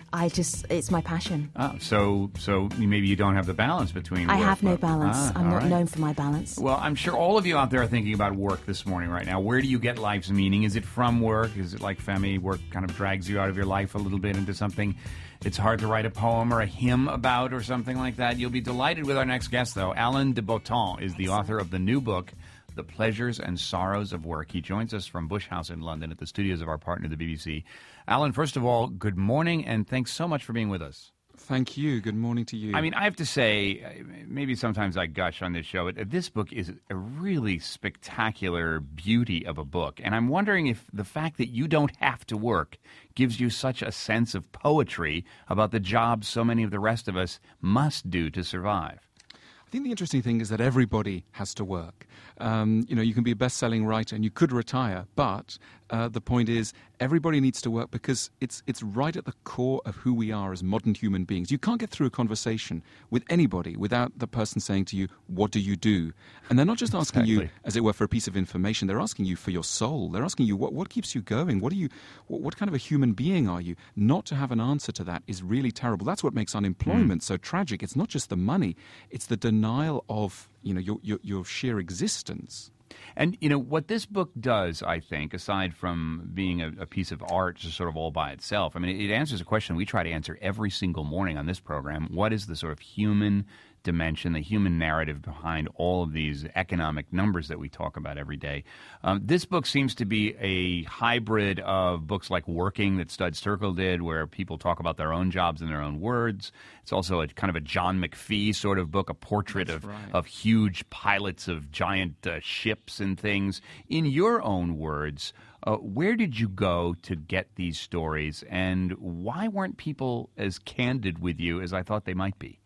Speaker 6: I just, it's my passion.
Speaker 1: Oh, so so maybe you don't have the balance between
Speaker 6: I
Speaker 1: work,
Speaker 6: have no
Speaker 1: but-
Speaker 6: balance.
Speaker 1: Ah,
Speaker 6: I'm
Speaker 1: all
Speaker 6: not
Speaker 1: right.
Speaker 6: known for my balance.
Speaker 1: Well, I'm sure all of you out there are thinking about work this morning right now. Where do you get life's meaning? Is it from work? Is it like Femi, work kind of drags you out of your life a little bit into something it's hard to write a poem or a hymn about or something like that? You'll be delighted with our next guest, though. Alain de Botton is the author of the new book, The Pleasures and Sorrows of Work. He joins us from Bush House in London at the studios of our partner, the B B C. Alan, first of all, good morning, and thanks so much for being with us.
Speaker 20: Thank you. Good morning to you.
Speaker 1: I mean, I have to say, maybe sometimes I gush on this show, but this book is a really spectacular beauty of a book. And I'm wondering if the fact that you don't have to work gives you such a sense of poetry about the jobs so many of the rest of us must do to survive.
Speaker 20: I think the interesting thing is that everybody has to work. Um, you know, you can be a best-selling writer and you could retire, but uh, the point is everybody needs to work because it's it's right at the core of who we are as modern human beings. You can't get through a conversation with anybody without the person saying to you, what do you do? And they're not just asking
Speaker 1: Exactly.
Speaker 20: you, as it were, for a piece of information. They're asking you for your soul. They're asking you, what, what keeps you going? What, are you, what, what kind of a human being are you? Not to have an answer to that is really terrible. That's what makes unemployment mm. so tragic. It's not just the money. It's the denial of you know your, your, your sheer existence.
Speaker 1: And, you know, what this book does, I think, aside from being a, a piece of art just sort of all by itself, I mean, it, it answers a question we try to answer every single morning on this program. What is the sort of human dimension, the human narrative behind all of these economic numbers that we talk about every day? Um, this book seems to be a hybrid of books like Working that Studs Terkel did, where people talk about their own jobs in their own words. It's also a kind of a John McPhee sort of book, a portrait
Speaker 20: That's
Speaker 1: of,
Speaker 20: right.
Speaker 1: of huge pilots of giant uh, ships and things. In your own words, uh, where did you go to get these stories, and why weren't people as candid with you as I thought they might be?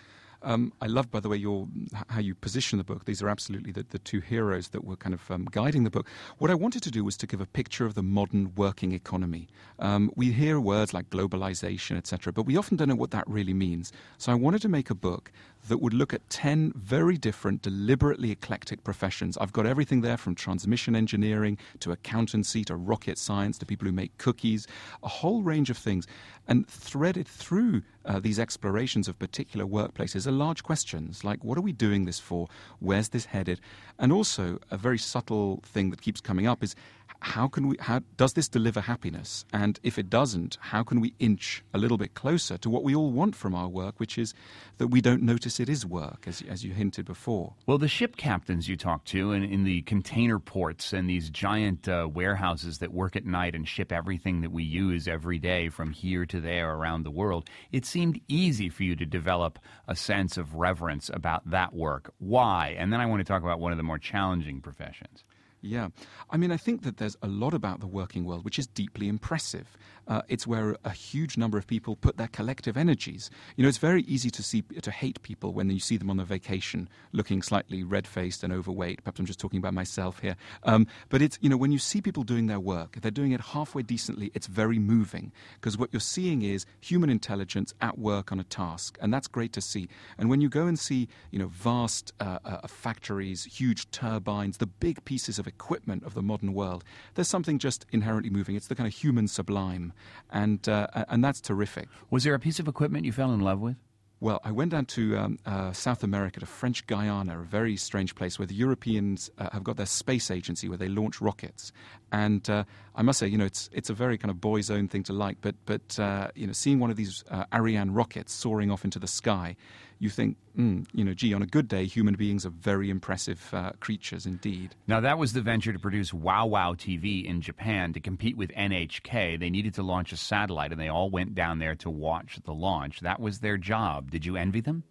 Speaker 20: Um, I love, by the way, your how you position the book. These are absolutely the, the two heroes that were kind of um, guiding the book. What I wanted to do was to give a picture of the modern working economy. Um, we hear words like globalization, et cetera, but we often don't know what that really means. So I wanted to make a book that would look at ten very different, deliberately eclectic professions. I've got everything there from transmission engineering to accountancy to rocket science to people who make cookies, a whole range of things. And threaded through uh, these explorations of particular workplaces are large questions like, what are we doing this for? Where's this headed? And also a very subtle thing that keeps coming up is, how can we, how, does this deliver happiness? And if it doesn't, how can we inch a little bit closer to what we all want from our work, which is that we don't notice it is work, as, as you hinted before.
Speaker 1: Well, the ship captains you talk to in, in the container ports and these giant uh, warehouses that work at night and ship everything that we use every day from here to there around the world, it seemed easy for you to develop a sense of reverence about that work. Why? And then I want to talk about one of the more challenging professions.
Speaker 20: Yeah. I mean, I think that there's a lot about the working world which is deeply impressive. Uh, it's where a huge number of people put their collective energies. You know, it's very easy to see to hate people when you see them on a vacation looking slightly red-faced and overweight. Perhaps I'm just talking about myself here. Um, but it's, you know, when you see people doing their work, if they're doing it halfway decently, it's very moving because what you're seeing is human intelligence at work on a task, and that's great to see. And when you go and see, you know, vast uh, uh, factories, huge turbines, the big pieces of equipment of the modern world, there's something just inherently moving. It's the kind of human sublime, and uh, and that's terrific.
Speaker 1: Was there a piece of equipment you fell in love with?
Speaker 20: Well, I went down to um, uh, South America, to French Guyana, a very strange place where the Europeans uh, have got their space agency where they launch rockets. And uh, I must say, you know, it's it's a very kind of boy's own thing to like, but, but uh, you know, seeing one of these uh, Ariane rockets soaring off into the sky, you think, mm, you know, gee, on a good day, human beings are very impressive uh, creatures indeed.
Speaker 1: Now, that was the venture to produce Wow Wow T V in Japan to compete with N H K. They needed to launch a satellite, and they all went down there to watch the launch. That was their job. Did you envy them?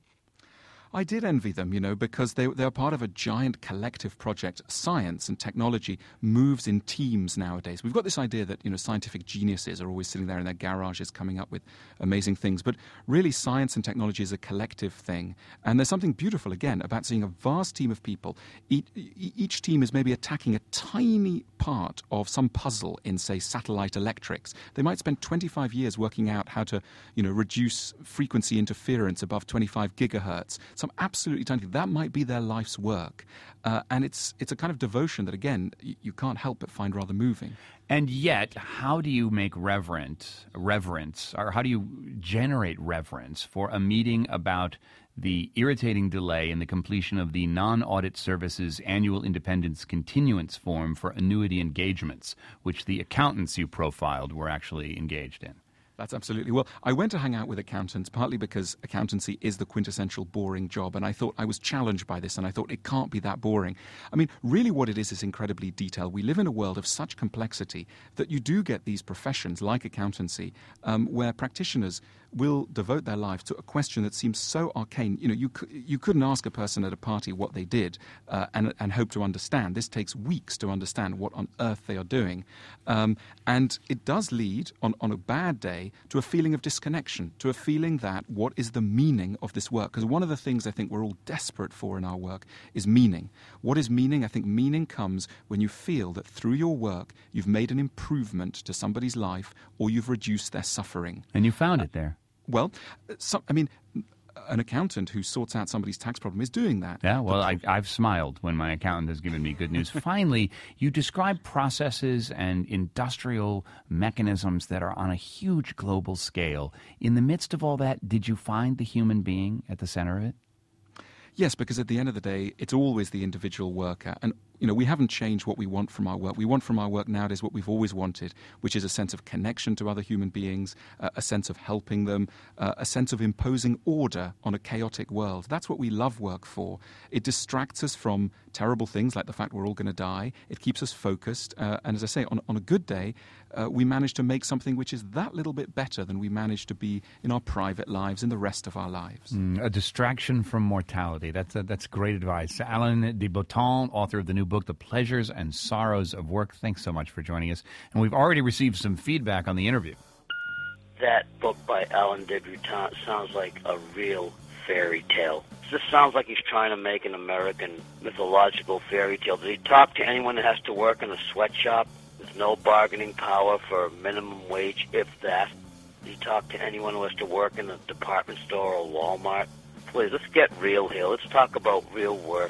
Speaker 20: I did envy them, you know, because they, they're part of a giant collective project. Science and technology moves in teams nowadays. We've got this idea that, you know, scientific geniuses are always sitting there in their garages coming up with amazing things. But really, science and technology is a collective thing. And there's something beautiful, again, about seeing a vast team of people. Each, each team is maybe attacking a tiny part of some puzzle in, say, satellite electrics. They might spend twenty-five years working out how to, you know, reduce frequency interference above twenty-five gigahertz. some absolutely tiny, that might be their life's work. Uh, and it's it's a kind of devotion that, again, you, you can't help but find rather moving.
Speaker 1: And yet, how do you make reverent, reverence, or how do you generate reverence for a meeting about the irritating delay in the completion of the non-audit service's annual independence continuance form for annuity engagements, which the accountants you profiled were actually engaged in?
Speaker 20: That's absolutely. Well, I went to hang out with accountants, partly because accountancy is the quintessential boring job, and I thought I was challenged by this, and I thought it can't be that boring. I mean, really what it is is incredibly detailed. We live in a world of such complexity that you do get these professions like accountancy um, where practitioners will devote their life to a question that seems so arcane. You know, you you couldn't ask a person at a party what they did uh, and, and hope to understand. This takes weeks to understand what on earth they are doing. Um, and it does lead, on, on a bad day, to a feeling of disconnection, to a feeling that what is the meaning of this work? Because one of the things I think we're all desperate for in our work is meaning. What is meaning? I think meaning comes when you feel that through your work you've made an improvement to somebody's life or you've reduced their suffering.
Speaker 1: And you found it there.
Speaker 20: Well, so, I mean, an accountant who sorts out somebody's tax problem is doing that.
Speaker 1: Yeah, well, I, I've smiled when my accountant has given me good news. Finally, you describe processes and industrial mechanisms that are on a huge global scale. In the midst of all that, did you find the human being at the center of it?
Speaker 20: Yes, because at the end of the day, it's always the individual worker. And, you know, we haven't changed what we want from our work. We want from our work nowadays what we've always wanted, which is a sense of connection to other human beings, uh, a sense of helping them, uh, a sense of imposing order on a chaotic world. That's what we love work for. It distracts us from terrible things like the fact we're all going to die. It keeps us focused. Uh, and as I say, on, on a good day, uh, we manage to make something which is that little bit better than we manage to be in our private lives, in the rest of our lives.
Speaker 1: Mm, a distraction from mortality. That's a, that's great advice. Alain de Botton, author of the new book, The Pleasures and Sorrows of Work. Thanks so much for joining us. And we've already received some feedback on the interview.
Speaker 21: That book by Alain de Botton sounds like a real fairy tale. This sounds like he's trying to make an American mythological fairy tale. Does he talk to anyone that has to work in a sweatshop with no bargaining power for minimum wage, if that? Does he talk to anyone who has to work in a department store or Walmart? Please, let's get real here. Let's talk about real work.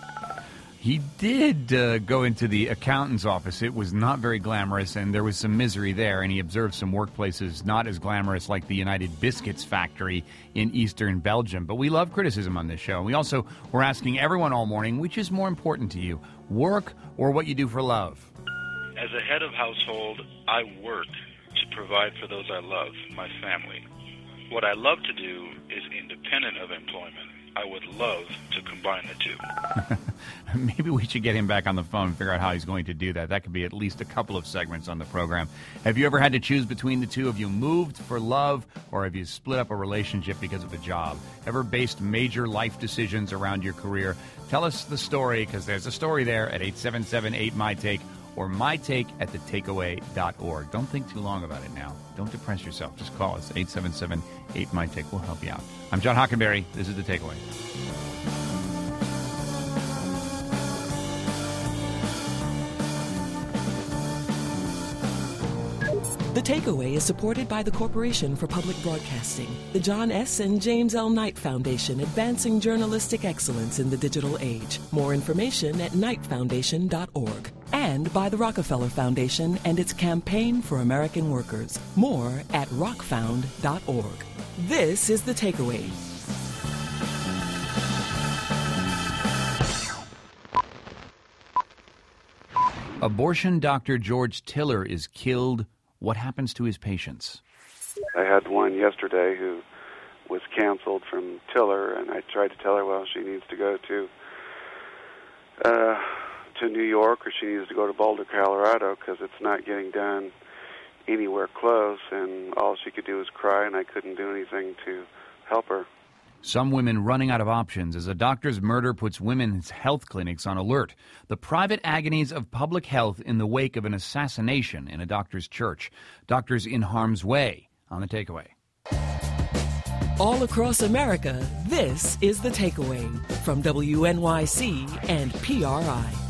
Speaker 1: He did uh, go into the accountant's office. It was not very glamorous, and there was some misery there, and he observed some workplaces not as glamorous like the United Biscuits factory in eastern Belgium. But we love criticism on this show. We also were asking everyone all morning, which is more important to you, work or what you do for love?
Speaker 22: As a head of household, I work to provide for those I love, my family. What I love to do is independent of employment. I would love to combine the two.
Speaker 1: Maybe we should get him back on the phone and figure out how he's going to do that. That could be at least a couple of segments on the program. Have you ever had to choose between the two? Have you moved for love, or have you split up a relationship because of a job? Ever based major life decisions around your career? Tell us the story, because there's a story there at eight seven seven eight my take or my take at the takeaway dot org. Don't think too long about it now. Don't depress yourself. Just call us, eight seven seven eight my take. We'll help you out. I'm John Hockenberry. This is The Takeaway.
Speaker 4: The Takeaway is supported by the Corporation for Public Broadcasting, the John S. and James L. Knight Foundation, advancing journalistic excellence in the digital age. More information at knight foundation dot org. And by the Rockefeller Foundation and its Campaign for American Workers. More at rock found dot org. This is The Takeaway.
Speaker 1: Abortion doctor George Tiller is killed. What happens to his patients?
Speaker 23: I had one yesterday who was canceled from Tiller, and I tried to tell her, well, she needs to go to uh, to New York, or she needs to go to Boulder, Colorado, because it's not getting done anywhere close, and all she could do was cry, and I couldn't do anything to help her.
Speaker 1: Some women running out of options as a doctor's murder puts women's health clinics on alert. The private agonies of public health in the wake of an assassination in a doctor's church. Doctors in harm's way on The Takeaway.
Speaker 4: All across America, this is The Takeaway from W N Y C and P R I.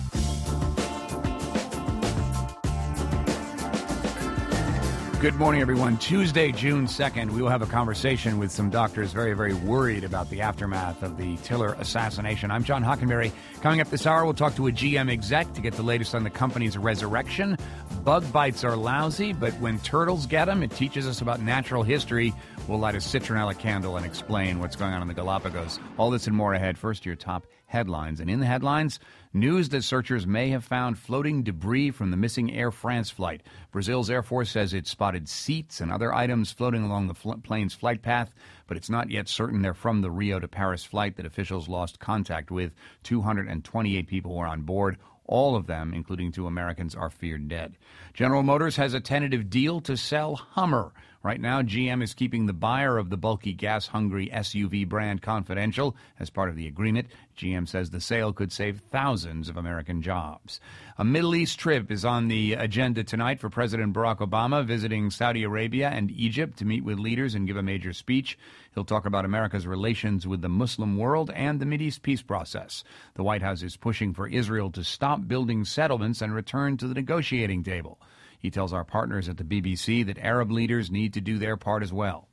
Speaker 1: Good morning, everyone. Tuesday, June second, we will have a conversation with some doctors very, very worried about the aftermath of the Tiller assassination. I'm John Hockenberry. Coming up this hour, we'll talk to a G M exec to get the latest on the company's resurrection. Bug bites are lousy, but when turtles get them, it teaches us about natural history. We'll light a citronella candle and explain what's going on in the Galapagos. All this and more ahead. First, your top headlines. And in the headlines, news that searchers may have found floating debris from the missing Air France flight. Brazil's Air Force says it spotted seats and other items floating along the fl- plane's flight path, but it's not yet certain they're from the Rio to Paris flight that officials lost contact with. two hundred twenty-eight people were on board. All of them, including two Americans, are feared dead. General Motors has a tentative deal to sell Hummer. Right now, G M is keeping the buyer of the bulky, gas-hungry S U V brand confidential as part of the agreement. G M says the sale could save thousands of American jobs. A Middle East trip is on the agenda tonight for President Barack Obama, visiting Saudi Arabia and Egypt to meet with leaders and give a major speech. He'll talk about America's relations with the Muslim world and the Mideast peace process. The White House is pushing for Israel to stop building settlements and return to the negotiating table. He tells our partners at the B B C that Arab leaders need to do their part as well.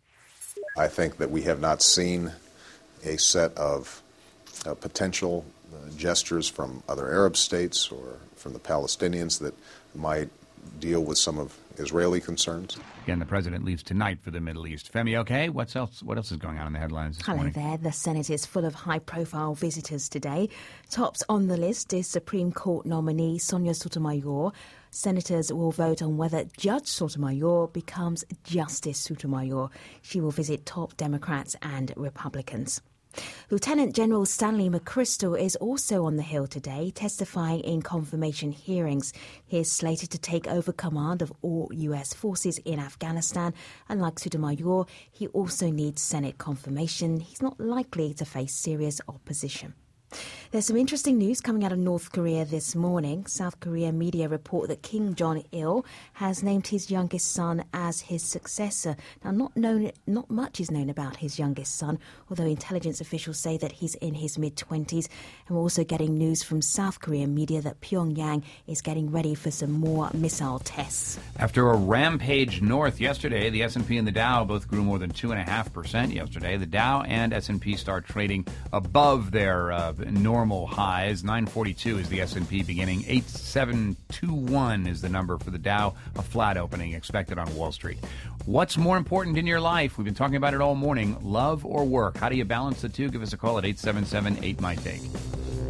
Speaker 5: I think that we have not seen a set of uh, potential uh, gestures from other Arab states or from the Palestinians that might deal with some of Israeli concerns.
Speaker 1: Again, the president leaves tonight for the Middle East. Femi, okay? What's else? What else is going on in the headlines this
Speaker 6: Hello
Speaker 1: morning?
Speaker 6: there. The Senate is full of high-profile visitors today. Tops on the list is Supreme Court nominee Sonia Sotomayor. Senators will vote on whether Judge Sotomayor becomes Justice Sotomayor. She will visit top Democrats and Republicans. Lieutenant General Stanley McChrystal is also on the Hill today, testifying in confirmation hearings. He is slated to take over command of all U S forces in Afghanistan, and like Sotomayor, he also needs Senate confirmation. He's not likely to face serious opposition. There's some interesting news coming out of North Korea this morning. South Korean media report that Kim Jong-il has named his youngest son as his successor. Now, not known, not much is known about his youngest son, although intelligence officials say that he's in his mid-twenties. And we're also getting news from South Korean media that Pyongyang is getting ready for some more missile tests.
Speaker 1: After a rampage north yesterday, the S and P and the Dow both grew more than two point five percent yesterday. The Dow and S and P start trading above their uh, normal highs. nine forty-two is the S and P beginning. eight seven two one is the number for the Dow. A flat opening expected on Wall Street. What's more important in your life? We've been talking about it all morning. Love or work? How do you balance the two? Give us a call at eight seven seven eight M Y T A K E.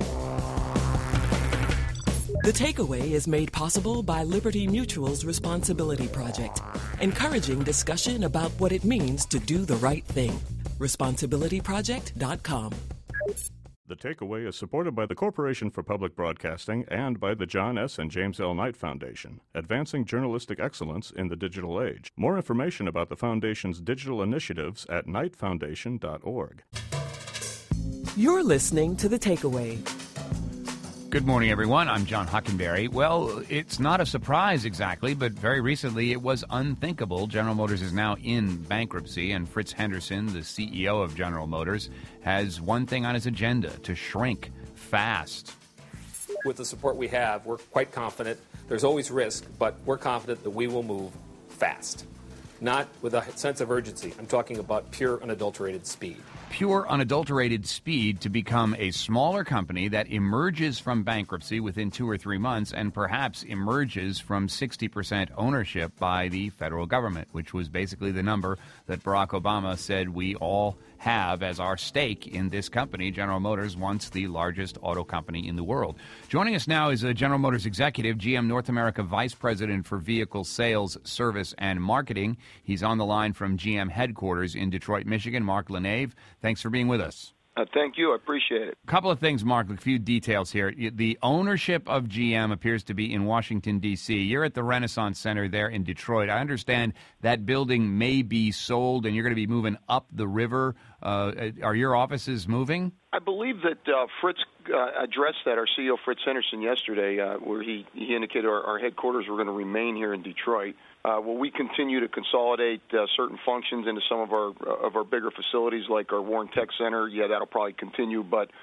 Speaker 4: The Takeaway is made possible by Liberty Mutual's Responsibility Project, encouraging discussion about what it means to do the right thing. responsibility project dot com.
Speaker 7: The Takeaway is supported by the Corporation for Public Broadcasting and by the John S. and James L. Knight Foundation, advancing journalistic excellence in the digital age. More information about the Foundation's digital initiatives at knight foundation dot org.
Speaker 4: You're listening to The Takeaway.
Speaker 1: Good morning, everyone. I'm John Hockenberry. Well, it's not a surprise exactly, but very recently it was unthinkable. General Motors is now in bankruptcy, and Fritz Henderson, the C E O of General Motors, has one thing on his agenda: to shrink fast.
Speaker 17: With the support we have, we're quite confident. There's always risk, but we're confident that we will move fast. Not with a sense of urgency. I'm talking about pure, unadulterated speed.
Speaker 1: Pure, unadulterated speed to become a smaller company that emerges from bankruptcy within two or three months and perhaps emerges from sixty percent ownership by the federal government, which was basically the number that Barack Obama said we all have as our stake in this company. General Motors, once the largest auto company in the world. Joining us now is a General Motors executive, G M North America Vice President for Vehicle Sales, Service, and Marketing. He's on the line from G M headquarters in Detroit, Michigan. Mark LeNave, thanks for being with us.
Speaker 2: Uh, thank you. I appreciate it.
Speaker 1: A couple of things, Mark, a few details here. The ownership of G M appears to be in Washington, D C You're at the Renaissance Center there in Detroit. I understand that building may be sold and you're going to be moving up the river. Uh, are your offices moving?
Speaker 2: I believe that uh, Fritz uh, addressed that, our C E O Fritz Henderson, yesterday, uh, where he, he indicated our, our headquarters were going to remain here in Detroit. Uh, will we continue to consolidate uh, certain functions into some of our uh, of our bigger facilities, like our Warren Tech Center? Yeah, that'll probably continue, but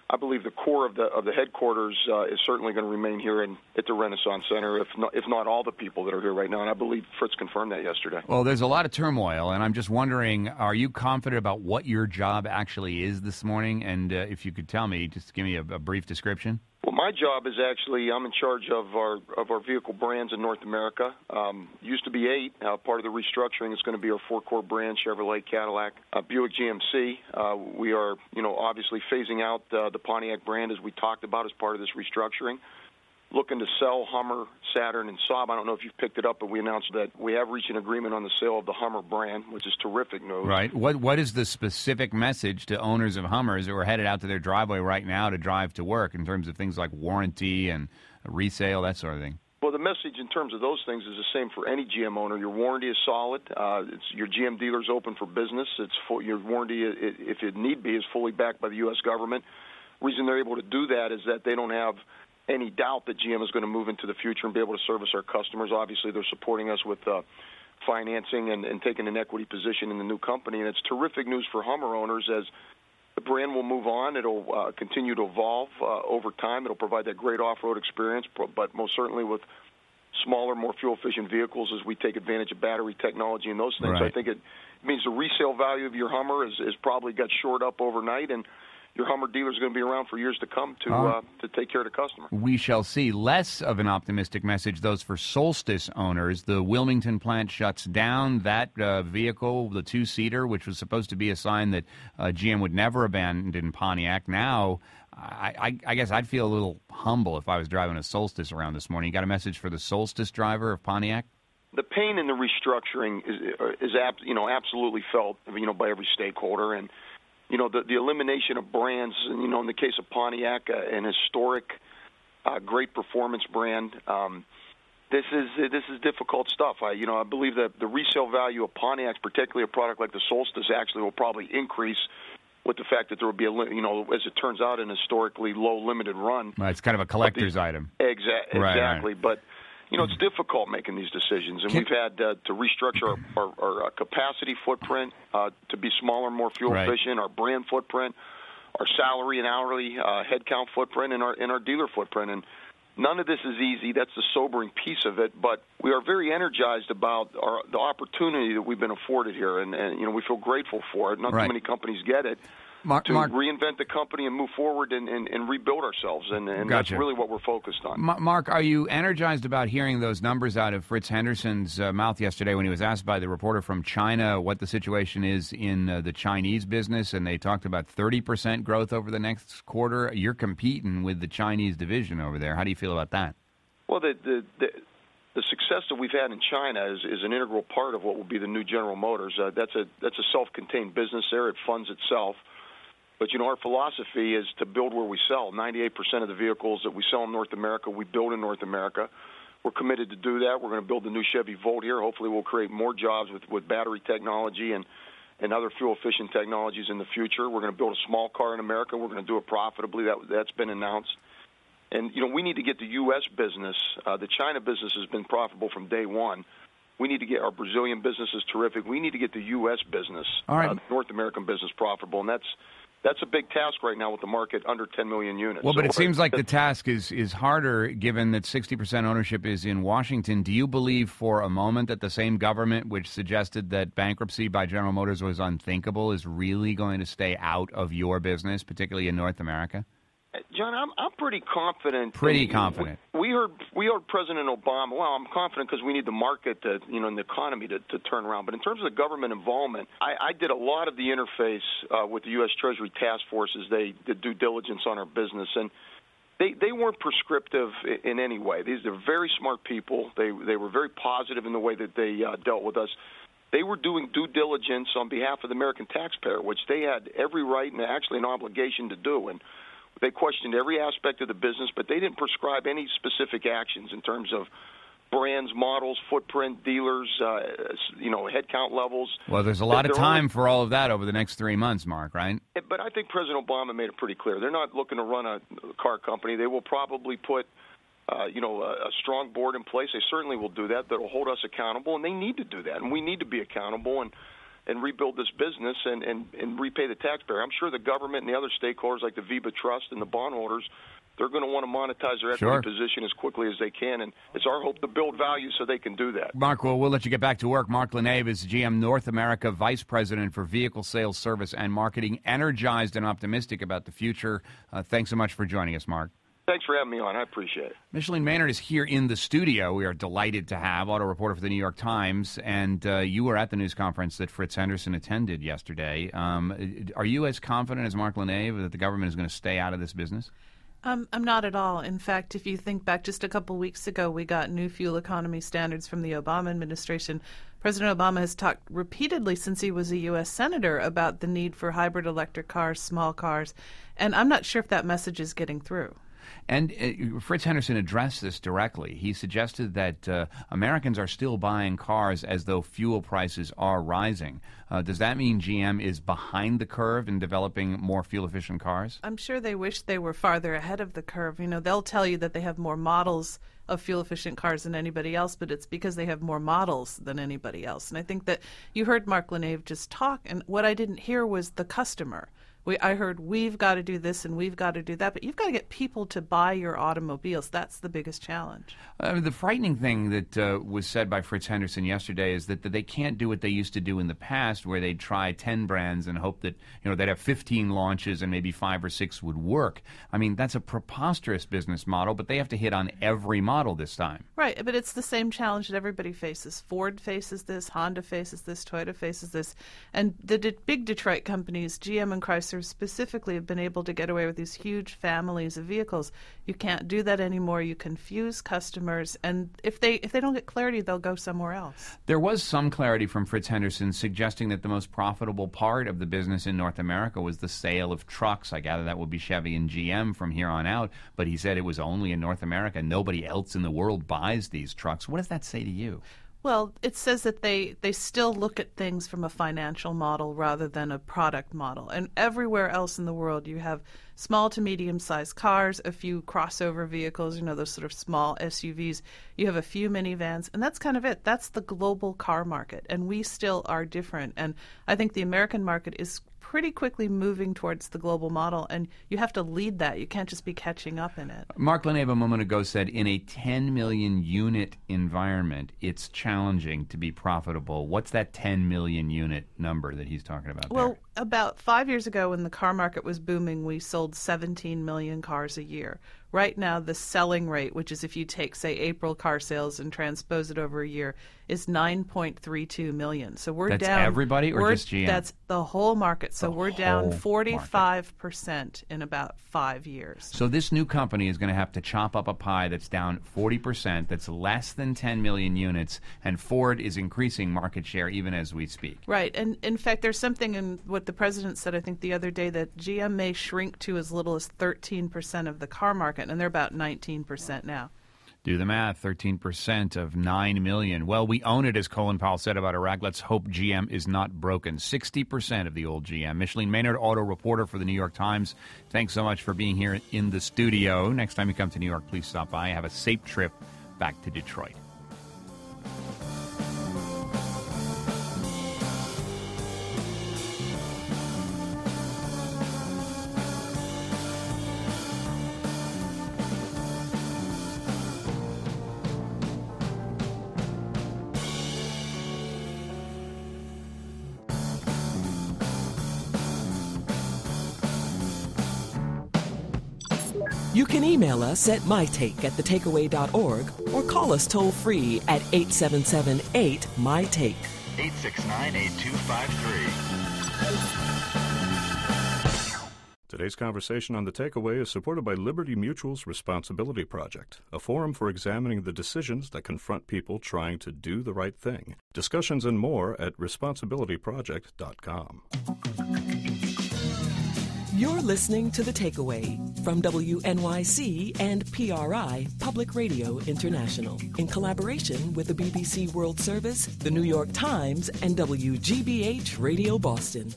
Speaker 2: I believe the core of the of the headquarters uh, is certainly going to remain here in, at the Renaissance Center, if not, if not all the people that are here right now. And I believe Fritz confirmed that yesterday.
Speaker 1: Well, there's a lot of turmoil, and I'm just wondering, are you confident about what your job actually is this morning? And uh, if you could tell me, just give me a, a brief description.
Speaker 2: Well, my job is actually, I'm in charge of our of our vehicle brands in North America. Um, used to be eight. Uh, part of the restructuring is going to be our four core brands, Chevrolet, Cadillac, uh, Buick, G M C. Uh, we are, you know, obviously phasing out uh, the Pontiac brand, as we talked about, as part of this restructuring. Looking to sell Hummer, Saturn, and Saab. I don't know if you've picked it up, but we announced that we have reached an agreement on the sale of the Hummer brand, which is terrific news.
Speaker 1: Right. What What is the specific message to owners of Hummers who are headed out to their driveway right now to drive to work in terms of things like warranty and resale, that sort of thing?
Speaker 2: Well, the message in terms of those things is the same for any G M owner. Your warranty is solid. Uh, it's, your G M dealer's open for business. It's full, your warranty, it, if it need be, is fully backed by the U S government. The reason they're able to do that is that they don't have any doubt that G M is going to move into the future and be able to service our customers. Obviously, they're supporting us with uh, financing and, and taking an equity position in the new company. And it's terrific news for Hummer owners as the brand will move on. It'll uh, continue to evolve uh, over time. It'll provide that great off-road experience, but most certainly with smaller, more fuel-efficient vehicles as we take advantage of battery technology and those things.
Speaker 1: Right.
Speaker 2: So I think it means the resale value of your Hummer is, is probably got shored up overnight, and your Hummer dealer is going to be around for years to come to
Speaker 1: Uh,
Speaker 2: uh, to take care of the customer.
Speaker 1: We shall see. Less of an optimistic message, those for Solstice owners. The Wilmington plant shuts down. That uh, vehicle, the two-seater, which was supposed to be a sign that uh, G M would never abandon Pontiac. Now, I, I, I guess I'd feel a little humble if I was driving a Solstice around this morning. You got a message for the Solstice driver of Pontiac?
Speaker 2: The pain in the restructuring is, is ab- you know, absolutely felt, you know, by every stakeholder. And you know, the, the elimination of brands, and, you know, in the case of Pontiac, uh, an historic, uh, great performance brand, um, this is uh, this is difficult stuff. I, you know, I believe that the resale value of Pontiacs, particularly a product like the Solstice, actually will probably increase with the fact that there will be, a, you know, as it turns out, an historically low limited run.
Speaker 1: Right, it's kind of a collector's
Speaker 2: the,
Speaker 1: item.
Speaker 2: Exa-
Speaker 1: Right,
Speaker 2: exactly,
Speaker 1: right.
Speaker 2: but you know, it's difficult making these decisions, and
Speaker 1: Can,
Speaker 2: we've had uh, to restructure our, our, our uh, capacity footprint uh, to be smaller, more fuel
Speaker 1: right.
Speaker 2: efficient, our brand footprint, our salary and hourly uh, headcount footprint, and our and our dealer footprint. And none of this is easy. That's the sobering piece of it. But we are very energized about our, the opportunity that we've been afforded here, and, and you know, we feel grateful for it. Not
Speaker 1: right.
Speaker 2: too many companies get it.
Speaker 1: Mark,
Speaker 2: to
Speaker 1: Mark,
Speaker 2: reinvent the company and move forward and, and, and rebuild ourselves, and, and
Speaker 1: gotcha.
Speaker 2: that's really what we're focused on.
Speaker 1: Mark, are you energized about hearing those numbers out of Fritz Henderson's uh, mouth yesterday when he was asked by the reporter from China what the situation is in uh, the Chinese business, and they talked about thirty percent growth over the next quarter? You're competing with the Chinese division over there. How do you feel about that?
Speaker 2: Well, the the, the, the success that we've had in China is, is an integral part of what will be the new General Motors. Uh, that's a that's a self-contained business there. It funds itself. But, you know, our philosophy is to build where we sell. ninety-eight percent of the vehicles that we sell in North America, we build in North America. We're committed to do that. We're going to build the new Chevy Volt here. Hopefully we'll create more jobs with, with battery technology and, and other fuel-efficient technologies in the future. We're going to build a small car in America. We're going to do it profitably. That, that's been announced. And, you know, we need to get the U S business. Uh, the China business has been profitable from day one. We need to get our Brazilian business is terrific. We need to get the U S business,
Speaker 1: All right.
Speaker 2: uh, North American business profitable, and that's That's a big task right now with the market under ten million units.
Speaker 1: Well, but
Speaker 2: so
Speaker 1: it seems like the task is, is harder given that sixty percent ownership is in Washington. Do you believe for a moment that the same government which suggested that bankruptcy by General Motors was unthinkable is really going to stay out of your business, particularly in North America?
Speaker 2: John, I'm I'm pretty confident.
Speaker 1: Pretty
Speaker 2: in,
Speaker 1: confident.
Speaker 2: We, we heard we heard President Obama. Well, I'm confident because we need the market to, you know, and the economy to, to turn around. But in terms of the government involvement, I, I did a lot of the interface uh, with the U S Treasury task force as they did due diligence on our business, and they they weren't prescriptive in, in any way. These are very smart people. They they were very positive in the way that they uh, dealt with us. They were doing due diligence on behalf of the American taxpayer, which they had every right and actually an obligation to do. And they questioned every aspect of the business, but they didn't prescribe any specific actions in terms of brands, models, footprint, dealers, uh, you know, headcount levels.
Speaker 1: Well, there's a lot of
Speaker 2: They're
Speaker 1: time
Speaker 2: only,
Speaker 1: for all of that over the next three months, Mark, right?
Speaker 2: But I think President Obama made it pretty clear. They're not looking to run a car company. They will probably put, uh, you know, a, a strong board in place. They certainly will do that. That will hold us accountable, and they need to do that, and we need to be accountable. And and rebuild this business and, and, and repay the taxpayer. I'm sure the government and the other stakeholders like the VEBA Trust and the bondholders, they're going to want to monetize their equity
Speaker 1: Sure.
Speaker 2: position as quickly as they can, and it's our hope to build value so they can do that.
Speaker 1: Mark, well, we'll let you get back to work. Mark LaNeve is G M North America Vice President for Vehicle Sales, Service, and Marketing, energized and optimistic about the future. Uh, thanks so much for joining us, Mark.
Speaker 2: Thanks for having me on. I appreciate it.
Speaker 1: Micheline Maynard is here in the studio. We are delighted to have auto reporter for the New York Times, and uh, you were at the news conference that Fritz Henderson attended yesterday. Um, are you as confident as Mark LaNeve that the government is going to stay out of this business?
Speaker 3: Um, I'm not at all. In fact, if you think back just a couple weeks ago, we got new fuel economy standards from the Obama administration. President Obama has talked repeatedly since he was a U S senator about the need for hybrid electric cars, small cars, and I'm not sure if that message is getting through.
Speaker 1: And uh, Fritz Henderson addressed this directly. He suggested that uh, Americans are still buying cars as though fuel prices are rising. Uh, does that mean G M is behind the curve in developing more fuel-efficient cars?
Speaker 3: I'm sure they wish they were farther ahead of the curve. You know, they'll tell you that they have more models of fuel-efficient cars than anybody else, but it's because they have more models than anybody else. And I think that you heard Mark LaNeve just talk, and what I didn't hear was the customer. We, I heard we've got to do this and we've got to do that, but you've got to get people to buy your automobiles. That's the biggest challenge.
Speaker 1: Uh, the frightening thing that uh, was said by Fritz Henderson yesterday is that, that they can't do what they used to do in the past, where they'd try ten brands and hope that, you know, they'd have fifteen launches and maybe five or six would work. I mean, that's a preposterous business model, but they have to hit on every model this time.
Speaker 3: Right, but it's the same challenge that everybody faces. Ford faces this, Honda faces this, Toyota faces this, and the de- big Detroit companies, G M and Chrysler specifically, have been able to get away with these huge families of vehicles. You can't do that anymore. You confuse customers, and if they if they don't get clarity, they'll go somewhere else.
Speaker 1: There was some clarity from Fritz Henderson suggesting that the most profitable part of the business in North America was the sale of trucks. I gather that will be Chevy and G M from here on out, but he said it was only in North America. Nobody else in the world buys these trucks. What does that say to you?
Speaker 3: Well, it says that they, they still look at things from a financial model rather than a product model. And everywhere else in the world, you have small to medium-sized cars, a few crossover vehicles, you know, those sort of small S U Vs. You have a few minivans, and that's kind of it. That's the global car market, and we still are different. And I think the American market is pretty quickly moving towards the global model, and you have to lead that. You can't just be catching up in it.
Speaker 1: Mark LaNeve a moment ago said in a ten million unit environment, it's challenging to be profitable. What's that ten million unit number that he's talking about
Speaker 3: Well,
Speaker 1: there?
Speaker 3: about five years ago when the car market was booming, we sold seventeen million cars a year. Right now, the selling rate, which is if you take, say, April car sales and transpose it over a year, is nine point three two million. So we're
Speaker 1: That's
Speaker 3: down.
Speaker 1: everybody or
Speaker 3: we're,
Speaker 1: just G M?
Speaker 3: That's the whole market. So
Speaker 1: The
Speaker 3: we're down
Speaker 1: whole
Speaker 3: forty-five percent in about five years.
Speaker 1: So this new company is going to have to chop up a pie that's down forty percent, that's less than ten million units, and Ford is increasing market share even as we speak.
Speaker 3: Right. And in fact, there's something in what the president said, I think, the other day, that G M may shrink to as little as thirteen percent of the car market, and they're about nineteen percent now.
Speaker 1: Do the math, thirteen percent of nine million. Well, we own it, as Colin Powell said about Iraq. Let's hope G M is not broken. sixty percent of the old G M. Micheline Maynard, auto reporter for the New York Times. Thanks so much for being here in the studio. Next time you come to New York, please stop by. Have a safe trip back to Detroit.
Speaker 4: You can email us at mytake at thetakeaway dot org or call us toll free at eight seven seven eight my take.
Speaker 8: eight six nine, eight two five three.
Speaker 7: Today's conversation on The Takeaway is supported by Liberty Mutual's Responsibility Project, a forum for examining the decisions that confront people trying to do the right thing. Discussions and more at responsibility project dot com.
Speaker 4: You're listening to The Takeaway from W N Y C and P R I Public Radio International in collaboration with the B B C World Service, the New York Times, and W G B H Radio Boston.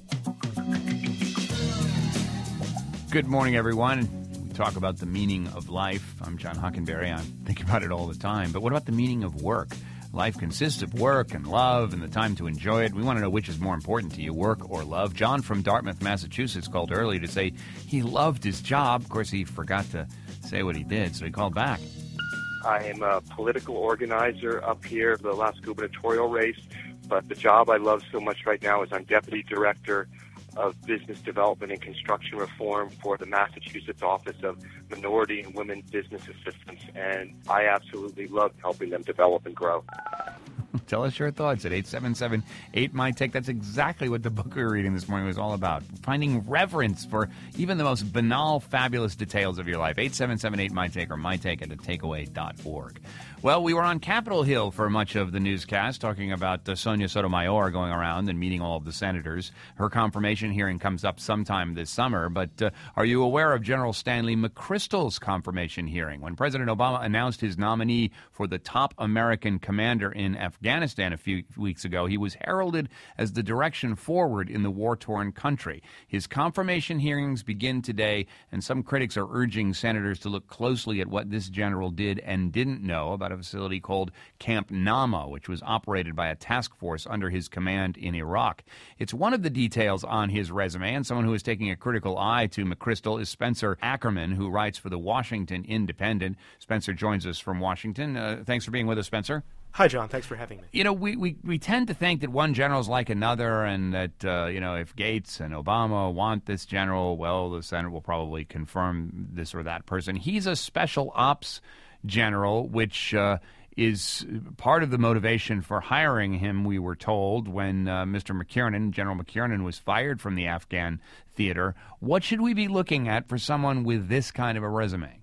Speaker 1: Good morning, everyone. We talk about the meaning of life. I'm John Hockenberry. I think about it all the time. But what about the meaning of work? Life consists of work and love and the time to enjoy it. We want to know which is more important to you, work or love. John from Dartmouth, Massachusetts called early to say he loved his job. Of course, he forgot to say what he did, so he called back.
Speaker 9: I am a political organizer up here for the last gubernatorial race, but the job I love so much right now is I'm Deputy Director of Business Development and Construction Reform for the Massachusetts Office of Minority and Women Business Assistance, and I absolutely love helping them develop and grow.
Speaker 1: Tell us your thoughts at eight seven seven eight M Y T A K. That's exactly what the book we were reading this morning was all about. Finding reverence for even the most banal, fabulous details of your life. eight seven seven eight M Y T A K or my take at the takeaway dot org. Well, we were on Capitol Hill for much of the newscast, talking about uh, Sonia Sotomayor going around and meeting all of the senators. Her confirmation hearing comes up sometime this summer, but uh, are you aware of General Stanley McChrystal's confirmation hearing? When President Obama announced his nominee for the top American commander in Afghanistan a few weeks ago, he was heralded as the direction forward in the war-torn country. His confirmation hearings begin today, and some critics are urging senators to look closely at what this general did and didn't know about a facility called Camp Nama, which was operated by a task force under his command in Iraq. It's one of the details on his resume, and someone who is taking a critical eye to McChrystal is Spencer Ackerman, who writes for the Washington Independent. Spencer joins us from Washington. Uh, thanks for being with us, Spencer.
Speaker 10: Hi, John. Thanks for having me.
Speaker 1: You know, we, we, we tend to think that one general's like another, and that, uh, you know, if Gates and Obama want this general, well, the Senate will probably confirm this or that person. He's a special ops general, which uh, is part of the motivation for hiring him, we were told, when uh, Mister McKiernan, General McKiernan, was fired from the Afghan theater. What should we be looking at for someone with this kind of a resume?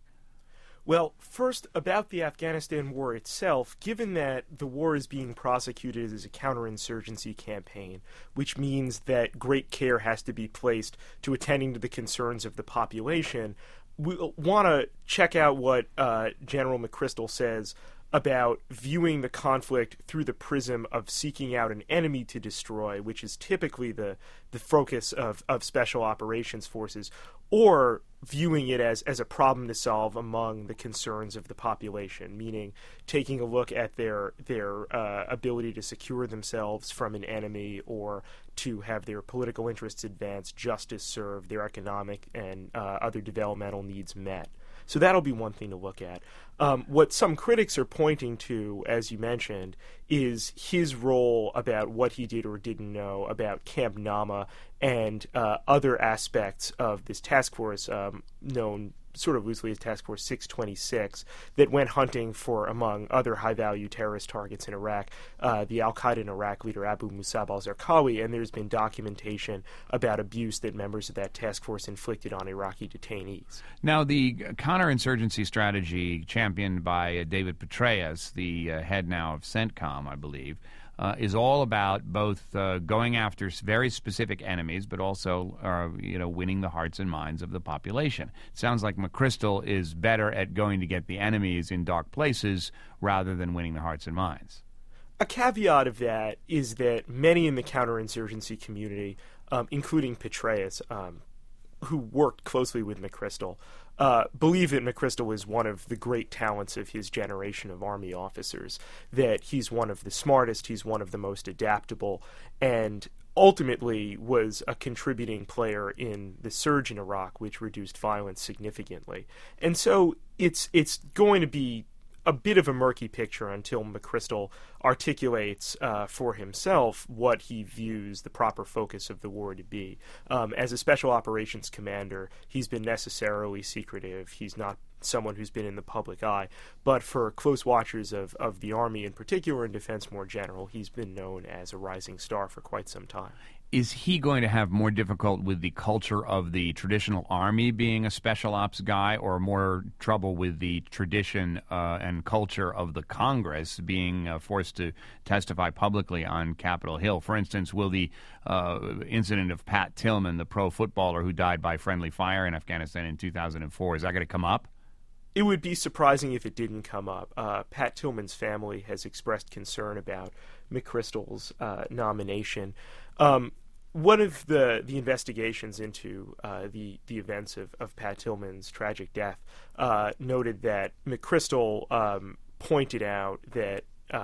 Speaker 10: Well, first, about the Afghanistan war itself, given that the war is being prosecuted as a counterinsurgency campaign, which means that great care has to be placed to attending to the concerns of the population, we want to check out what uh, General McChrystal says about viewing the conflict through the prism of seeking out an enemy to destroy, which is typically the, the focus of, of special operations forces, or viewing it as, as a problem to solve among the concerns of the population, meaning taking a look at their their uh, ability to secure themselves from an enemy or to have their political interests advanced, justice served, their economic and uh, other developmental needs met. So that'll be one thing to look at. Um, what some critics are pointing to, as you mentioned, is his role about what he did or didn't know about Camp Nama and uh, other aspects of this task force um, known sort of loosely as Task Force six twenty-six, that went hunting for, among other high-value terrorist targets in Iraq, uh, the al-Qaeda in Iraq leader Abu Musab al-Zarqawi, and there's been documentation about abuse that members of that task force inflicted on Iraqi detainees.
Speaker 1: Now, the counterinsurgency strategy championed by uh, David Petraeus, the uh, head now of CENTCOM, I believe, Uh, is all about both uh, going after very specific enemies, but also, uh, you know, winning the hearts and minds of the population. It sounds like McChrystal is better at going to get the enemies in dark places rather than winning the hearts and minds.
Speaker 10: A caveat of that is that many in the counterinsurgency community, um, including Petraeus, um, who worked closely with McChrystal, uh, believe that McChrystal is one of the great talents of his generation of Army officers, that he's one of the smartest, he's one of the most adaptable, and ultimately was a contributing player in the surge in Iraq, which reduced violence significantly. And so it's it's going to be a bit of a murky picture until McChrystal articulates uh, for himself what he views the proper focus of the war to be. Um, as a special operations commander, he's been necessarily secretive. He's not someone who's been in the public eye. But for close watchers of, of the Army in particular and defense more general, he's been known as a rising star for quite some time.
Speaker 1: Is he going to have more difficult with the culture of the traditional Army being a special ops guy, or more trouble with the tradition uh, and culture of the Congress being uh, forced to testify publicly on Capitol Hill? For instance, will the uh, incident of Pat Tillman, the pro footballer who died by friendly fire in Afghanistan in two thousand four, is that going to come up?
Speaker 10: It would be surprising if it didn't come up. Uh, Pat Tillman's family has expressed concern about McChrystal's uh, nomination. Um, one of the, the investigations into uh, the, the events of, of Pat Tillman's tragic death uh, noted that McChrystal um, pointed out that uh,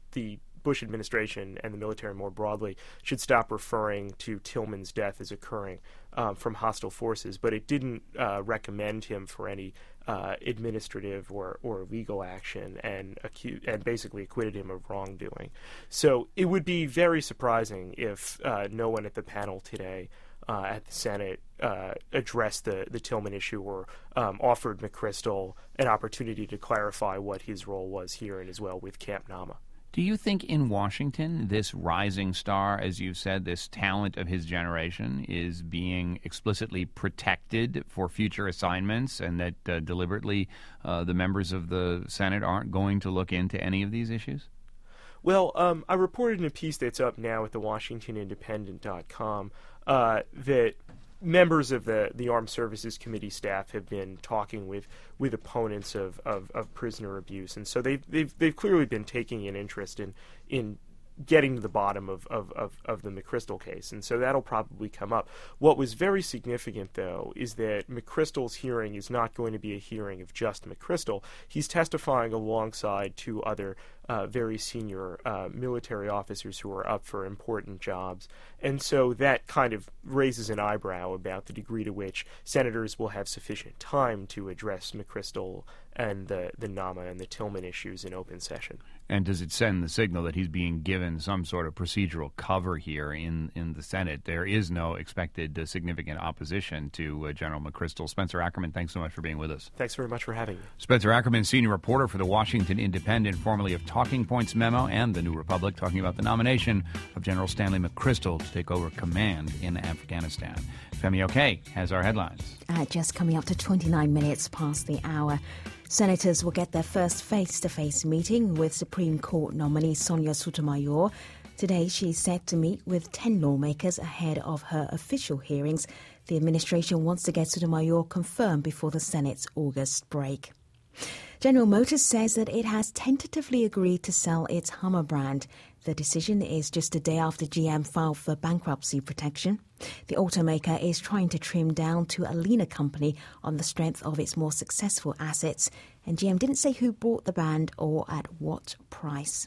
Speaker 10: the Bush administration and the military more broadly should stop referring to Tillman's death as occurring um, from hostile forces, but it didn't uh, recommend him for any uh, administrative or, or legal action and acu- and basically acquitted him of wrongdoing. So it would be very surprising if uh, no one at the panel today uh, at the Senate uh, addressed the, the Tillman issue or um, offered McChrystal an opportunity to clarify what his role was here and as well with Camp Nama.
Speaker 1: Do you think in Washington, this rising star, as you've said, this talent of his generation, is being explicitly protected for future assignments, and that uh, deliberately uh, the members of the Senate aren't going to look into any of these issues?
Speaker 10: Well, um, I reported in a piece that's up now at the Washington Independent dot com uh, that members of the, the Armed Services Committee staff have been talking with, with opponents of, of, of prisoner abuse, and so they've they've they've clearly been taking an interest in in getting to the bottom of, of, of, of the McChrystal case, and so that'll probably come up. What was very significant, though, is that McChrystal's hearing is not going to be a hearing of just McChrystal. He's testifying alongside two other uh, very senior uh, military officers who are up for important jobs, and so that kind of raises an eyebrow about the degree to which senators will have sufficient time to address McChrystal and the, the Nama and the Tillman issues in open session.
Speaker 1: And does it send the signal that he's being given some sort of procedural cover here in, in the Senate? There is no expected uh, significant opposition to uh, General McChrystal. Spencer Ackerman, thanks so much for being with us.
Speaker 10: Thanks very much for having me.
Speaker 1: Spencer Ackerman, senior reporter for the Washington Independent, formerly of Talking Points Memo and the New Republic, talking about the nomination of General Stanley McChrystal to take over command in Afghanistan. Femi Oke has our headlines.
Speaker 6: Uh, just coming up to twenty-nine minutes past the hour. Senators will get their first face-to-face meeting with Supreme Court nominee Sonia Sotomayor. Today, she's set to meet with ten lawmakers ahead of her official hearings. The administration wants to get Sotomayor confirmed before the Senate's August break. General Motors says that it has tentatively agreed to sell its Hummer brand. The decision is just a day after G M filed for bankruptcy protection. The automaker is trying to trim down to a leaner company on the strength of its more successful assets, and G M didn't say who bought the brand or at what price.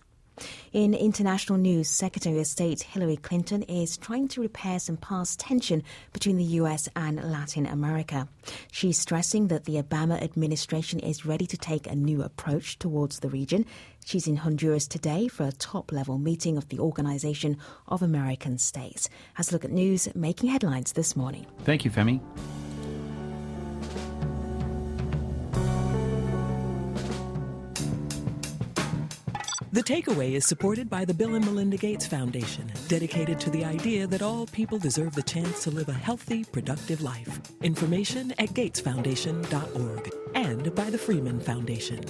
Speaker 6: In international news, Secretary of State Hillary Clinton is trying to repair some past tension between the U S and Latin America. She's stressing that the Obama administration is ready to take a new approach towards the region. She's in Honduras today for a top-level meeting of the Organization of American States. Has a look at news making headlines this morning.
Speaker 1: Thank you, Femi.
Speaker 4: The Takeaway is supported by the Bill and Melinda Gates Foundation, dedicated to the idea that all people deserve the chance to live a healthy, productive life. Information at gates foundation dot org, and by the Freeman Foundation.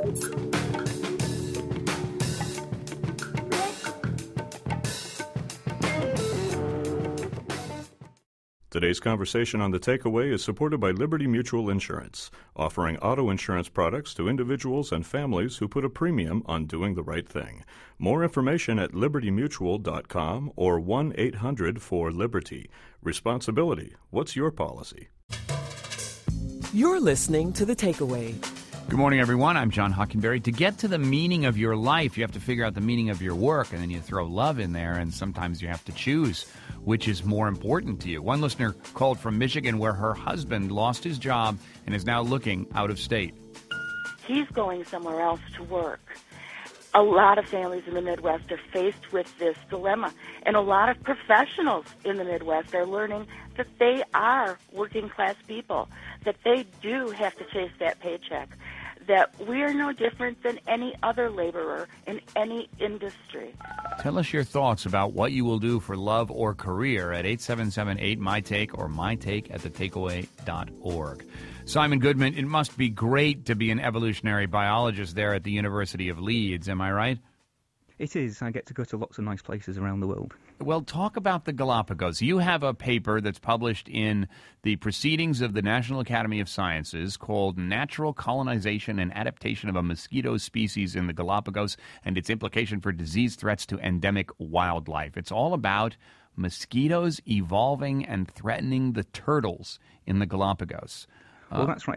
Speaker 7: Today's conversation on The Takeaway is supported by Liberty Mutual Insurance, offering auto insurance products to individuals and families who put a premium on doing the right thing. More information at liberty mutual dot com or one eight hundred four liberty. Responsibility. What's your policy?
Speaker 4: You're listening to The Takeaway.
Speaker 1: Good morning, everyone. I'm John Hockenberry. To get to the meaning of your life, you have to figure out the meaning of your work, and then you throw love in there, and sometimes you have to choose which is more important to you. One listener called from Michigan where her husband lost his job and is now looking out of state.
Speaker 11: He's going somewhere else to work. A lot of families in the Midwest are faced with this dilemma, and a lot of professionals in the Midwest are learning that they are working-class people, that they do have to chase that paycheck, that we are no different than any other laborer in any industry.
Speaker 1: Tell us your thoughts about what you will do for love or career at eight seven seven eight, M Y Take or my take at the takeaway dot org. Simon Goodman, it must be great to be an evolutionary biologist there at the University of Leeds, am I right?
Speaker 12: It is. I get to go to lots of nice places around the world.
Speaker 1: Well, talk about the Galapagos. You have a paper that's published in the Proceedings of the National Academy of Sciences called Natural Colonization and Adaptation of a Mosquito Species in the Galapagos and Its Implication for Disease Threats to Endemic Wildlife. It's all about mosquitoes evolving and threatening the turtles in the Galapagos.
Speaker 12: Well, uh, that's right.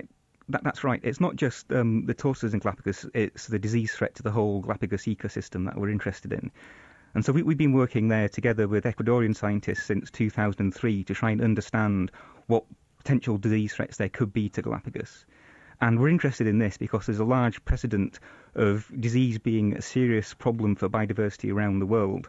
Speaker 12: That, that's right. It's not just um, the tortoises in Galapagos, it's the disease threat to the whole Galapagos ecosystem that we're interested in. And so we, we've been working there together with Ecuadorian scientists since two thousand three to try and understand what potential disease threats there could be to Galapagos. And we're interested in this because there's a large precedent of disease being a serious problem for biodiversity around the world.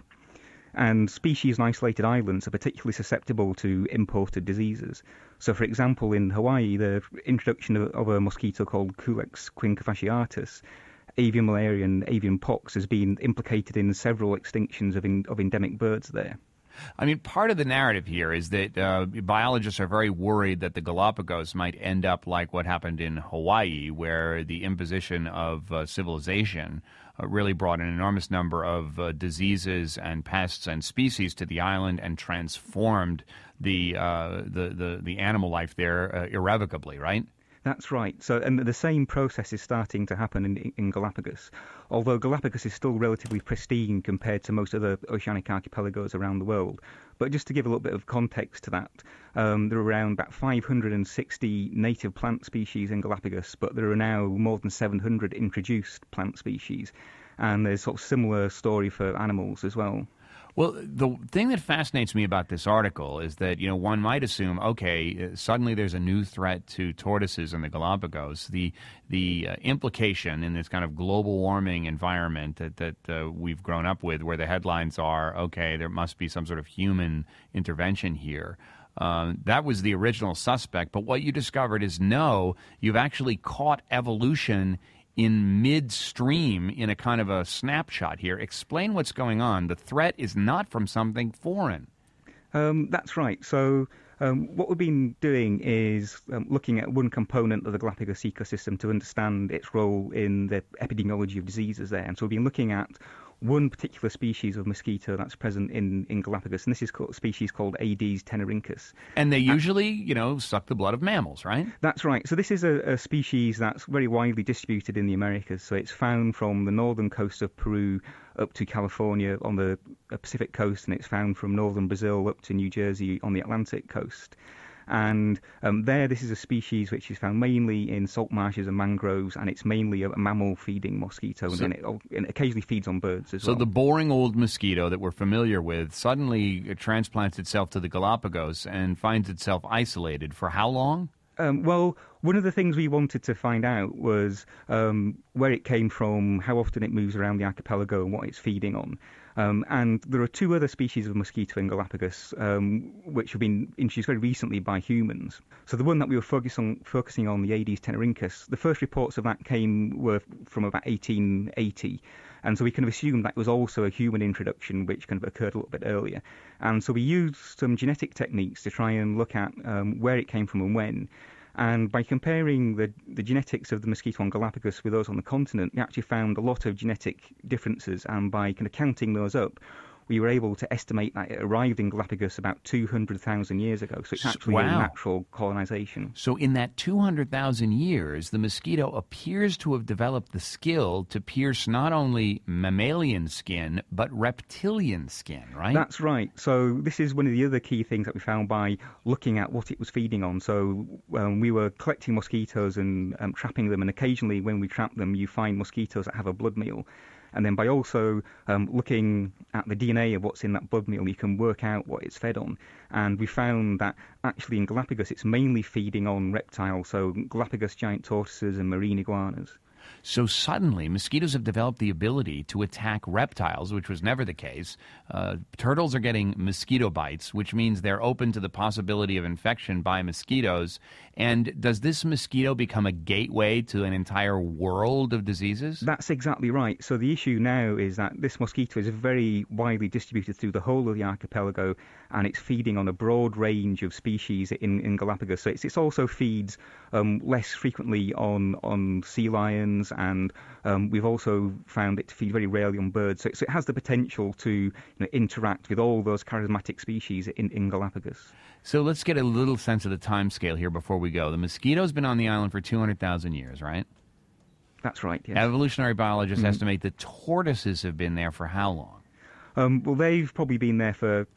Speaker 12: And species on isolated islands are particularly susceptible to imported diseases. So, for example, in Hawaii, the introduction of, of a mosquito called Culex quincunfasciatus, avian malaria and avian pox, has been implicated in several extinctions of, in, of endemic birds there.
Speaker 1: I mean, part of the narrative here is that uh, biologists are very worried that the Galapagos might end up like what happened in Hawaii, where the imposition of uh, civilization uh, really brought an enormous number of uh, diseases and pests and species to the island and transformed the uh, the, the the animal life there uh, irrevocably, right?
Speaker 12: That's right. So, and the same process is starting to happen in, in Galapagos. Although Galapagos is still relatively pristine compared to most other oceanic archipelagos around the world. But just to give a little bit of context to that, um, there are around about five hundred sixty native plant species in Galapagos, but there are now more than seven hundred introduced plant species. And there's sort of similar story for animals as well.
Speaker 1: Well, the thing that fascinates me about this article is that, you know, one might assume, okay, suddenly there's a new threat to tortoises in the Galapagos. The the uh, implication in this kind of global warming environment that, that uh, we've grown up with, where the headlines are, okay, there must be some sort of human intervention here. Um, that was the original suspect. But what you discovered is, no, you've actually caught evolution in midstream in a kind of a snapshot here. Explain what's going on. The threat is not from something foreign.
Speaker 12: Um, that's right. So um, what we've been doing is um, looking at one component of the Galapagos ecosystem to understand its role in the epidemiology of diseases there. And so we've been looking at one particular species of mosquito that's present in, in Galapagos, and this is called, a species called Aedes tenerynchus.
Speaker 1: And they usually, you know, suck the blood of mammals, right?
Speaker 12: That's right. So this is a, a species that's very widely distributed in the Americas. So it's found from the northern coast of Peru up to California on the Pacific coast, and it's found from northern Brazil up to New Jersey on the Atlantic coast. And um, there, this is a species which is found mainly in salt marshes and mangroves, and it's mainly a, a mammal-feeding mosquito, and,
Speaker 1: So-
Speaker 12: then it, it occasionally feeds on birds as
Speaker 1: So
Speaker 12: well.
Speaker 1: the boring old mosquito that we're familiar with suddenly transplants itself to the Galapagos and finds itself isolated. For how long?
Speaker 12: Um, well, one of the things we wanted to find out was um, where it came from, how often it moves around the archipelago, and what it's feeding on. Um, and there are two other species of mosquito in Galapagos um, which have been introduced very recently by humans. So the one that we were focus on, focusing on, the Aedes tenerynchus, the first reports of that came were from about eighteen eighty. And so we kind of assumed that was also a human introduction, which kind of occurred a little bit earlier. And so we used some genetic techniques to try and look at um, where it came from and when. And by comparing the, the genetics of the mosquito on Galapagos with those on the continent, we actually found a lot of genetic differences. And by kind of counting those up, we were able to estimate that it arrived in Galapagos about two hundred thousand years ago. So it's actually
Speaker 1: Wow.
Speaker 12: a natural colonization.
Speaker 1: So in that two hundred thousand years, the mosquito appears to have developed the skill to pierce not only mammalian skin, but reptilian skin, right?
Speaker 12: That's right. So this is one of the other key things that we found by looking at what it was feeding on. So um, we were collecting mosquitoes and um, trapping them, and occasionally when we trap them, you find mosquitoes that have a blood meal. And then by also um, looking at the D N A of what's in that blood meal, you can work out what it's fed on. And we found that actually in Galapagos, it's mainly feeding on reptiles, so Galapagos giant tortoises and marine iguanas.
Speaker 1: So suddenly, mosquitoes have developed the ability to attack reptiles, which was never the case. Uh, turtles are getting mosquito bites, which means they're open to the possibility of infection by mosquitoes. And does this mosquito become a gateway to an entire world of diseases?
Speaker 12: That's exactly right. So the issue now is that this mosquito is very widely distributed through the whole of the archipelago, and it's feeding on a broad range of species in, in Galapagos. So it's, it also feeds um, less frequently on, on sea lions, and um, we've also found it to feed very rarely on birds. So, so it has the potential to you know, interact with all those charismatic species in, in Galapagos.
Speaker 1: So let's get a little sense of the time scale here before we go. The mosquito's been on the island for two hundred thousand years, right?
Speaker 12: That's right, yes.
Speaker 1: Evolutionary biologists
Speaker 12: Mhm.
Speaker 1: estimate that tortoises have been there for how long?
Speaker 12: Um, well, they've probably been there for, for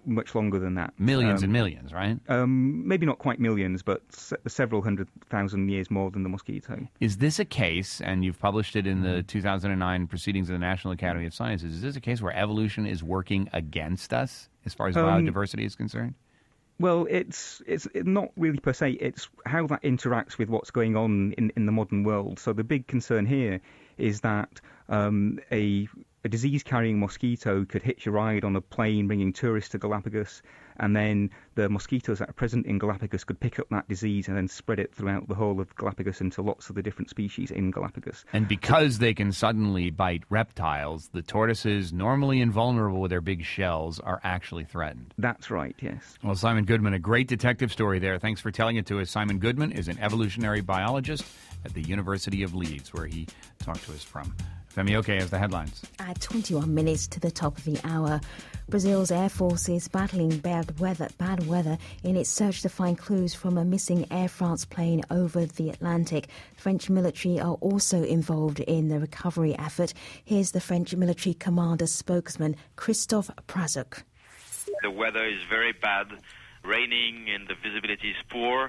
Speaker 12: much longer than that.
Speaker 1: Millions
Speaker 12: um,
Speaker 1: and millions, right?
Speaker 12: Um, maybe not quite millions, but se- several hundred thousand years more than the mosquito.
Speaker 1: Is this a case, and you've published it in the two thousand nine Proceedings of the National Academy of Sciences, is this a case where evolution is working against us as far as
Speaker 12: Um,
Speaker 1: biodiversity is concerned?
Speaker 12: Well, it's it's not really per se. It's how that interacts with what's going on in, in the modern world. So the big concern here is that um, a a disease-carrying mosquito could hitch a ride on a plane bringing tourists to Galapagos, and then the mosquitoes that are present in Galapagos could pick up that disease and then spread it throughout the whole of Galapagos into lots of the different species in Galapagos.
Speaker 1: And because they can suddenly bite reptiles, the tortoises, normally invulnerable with their big shells, are actually threatened.
Speaker 12: That's right, yes.
Speaker 1: Well, Simon Goodman, a great detective story there. Thanks for telling it to us. Simon Goodman is an evolutionary biologist at the University of Leeds, where he talked to us from. Femi Oke has the headlines.
Speaker 6: At twenty-one minutes to the top of the hour, Brazil's Air Force is battling bad weather, bad weather in its search to find clues from a missing Air France plane over the Atlantic. French military are also involved in the recovery effort. Here's the French military commander spokesman, Christophe Prazuk.
Speaker 13: The weather is very bad, raining and the visibility is poor.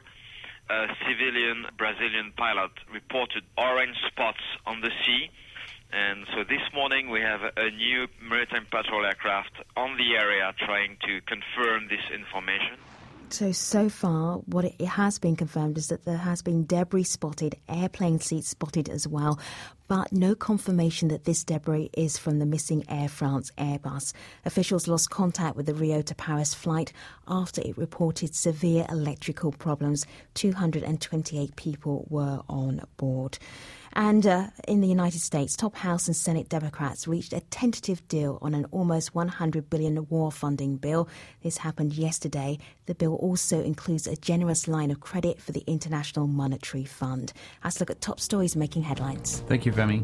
Speaker 13: A civilian Brazilian pilot reported orange spots on the sea. And so this morning we have a new maritime patrol aircraft on the area trying to confirm this information.
Speaker 6: So, so far, what it has been confirmed is that there has been debris spotted, airplane seats spotted as well, but no confirmation that this debris is from the missing Air France Airbus. Officials lost contact with the Rio to Paris flight after it reported severe electrical problems. two hundred twenty-eight people were on board. And uh, in the United States, top House and Senate Democrats reached a tentative deal on an almost one hundred billion dollars war funding bill. This happened yesterday. The bill also includes a generous line of credit for the International Monetary Fund. Let's look at top stories making headlines.
Speaker 1: Thank you, Femi.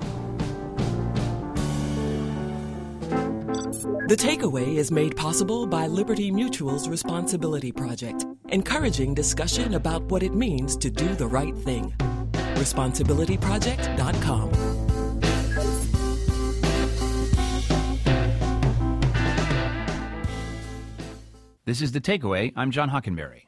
Speaker 4: The Takeaway is made possible by Liberty Mutual's Responsibility Project, encouraging discussion about what it means to do the right thing. responsibility project dot com.
Speaker 1: This is The Takeaway. I'm John Hockenberry.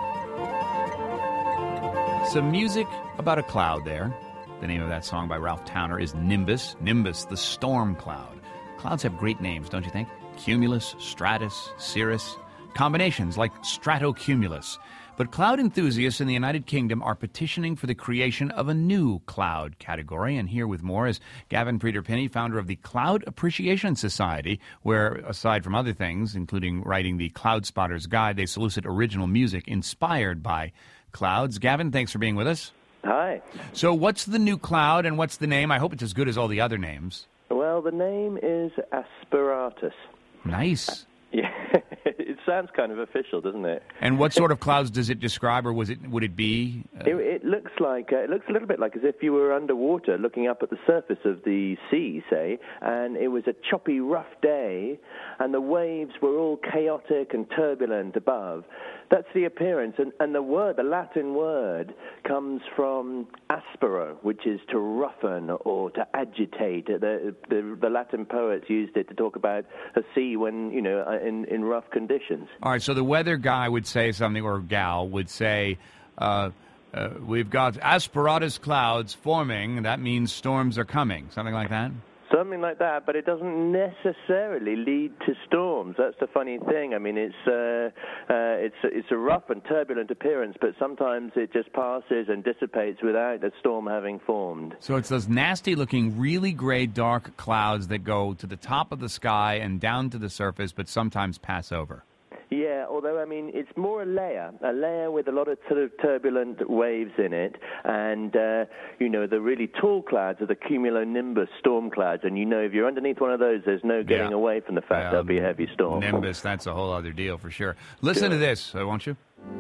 Speaker 1: Some music about a cloud there. The name of that song by Ralph Towner is Nimbus. Nimbus, the storm cloud. Clouds have great names, don't you think? Cumulus, stratus, cirrus. Combinations like stratocumulus. But cloud enthusiasts in the United Kingdom are petitioning for the creation of a new cloud category. And here with more is Gavin Peter-Pinney, founder of the Cloud Appreciation Society, where, aside from other things, including writing the Cloud Spotter's Guide, they solicit original music inspired by clouds. Gavin, thanks for being with us.
Speaker 15: Hi.
Speaker 1: So what's the new cloud and what's the name? I hope it's as good as all the other names.
Speaker 15: Well, the name is Asperatus.
Speaker 1: Nice.
Speaker 15: Yeah, it sounds kind of official, doesn't it?
Speaker 1: And what sort of clouds does it describe, or was it would it be?
Speaker 15: Uh, it, it looks like uh, it looks a little bit like as if you were underwater, looking up at the surface of the sea, say, and it was a choppy, rough day, and the waves were all chaotic and turbulent above. That's the appearance, and, and the word, the Latin word, comes from aspero, which is to roughen or to agitate. The, the, the Latin poets used it to talk about a sea when, you know, in, in rough conditions.
Speaker 1: All right, so the weather guy would say something, or gal would say, uh, uh, we've got asperatus clouds forming, that means storms are coming, something like that?
Speaker 15: Something like that, but it doesn't necessarily lead to storms. That's the funny thing. I mean, it's uh, uh, it's it's a rough and turbulent appearance, but sometimes it just passes and dissipates without a storm having formed.
Speaker 1: So it's those nasty-looking, really gray, dark clouds that go to the top of the sky and down to the surface, but sometimes pass over.
Speaker 15: Yeah, although, I mean, it's more a layer, a layer with a lot of sort of turbulent waves in it. And, uh, you know, the really tall clouds are the cumulonimbus storm clouds. And, you know, if you're underneath one of those, there's no getting
Speaker 1: yeah.
Speaker 15: away from the fact um, there'll be a heavy storm.
Speaker 1: Nimbus, that's a whole other deal for sure. Listen
Speaker 15: sure.
Speaker 1: to this, uh, won't you?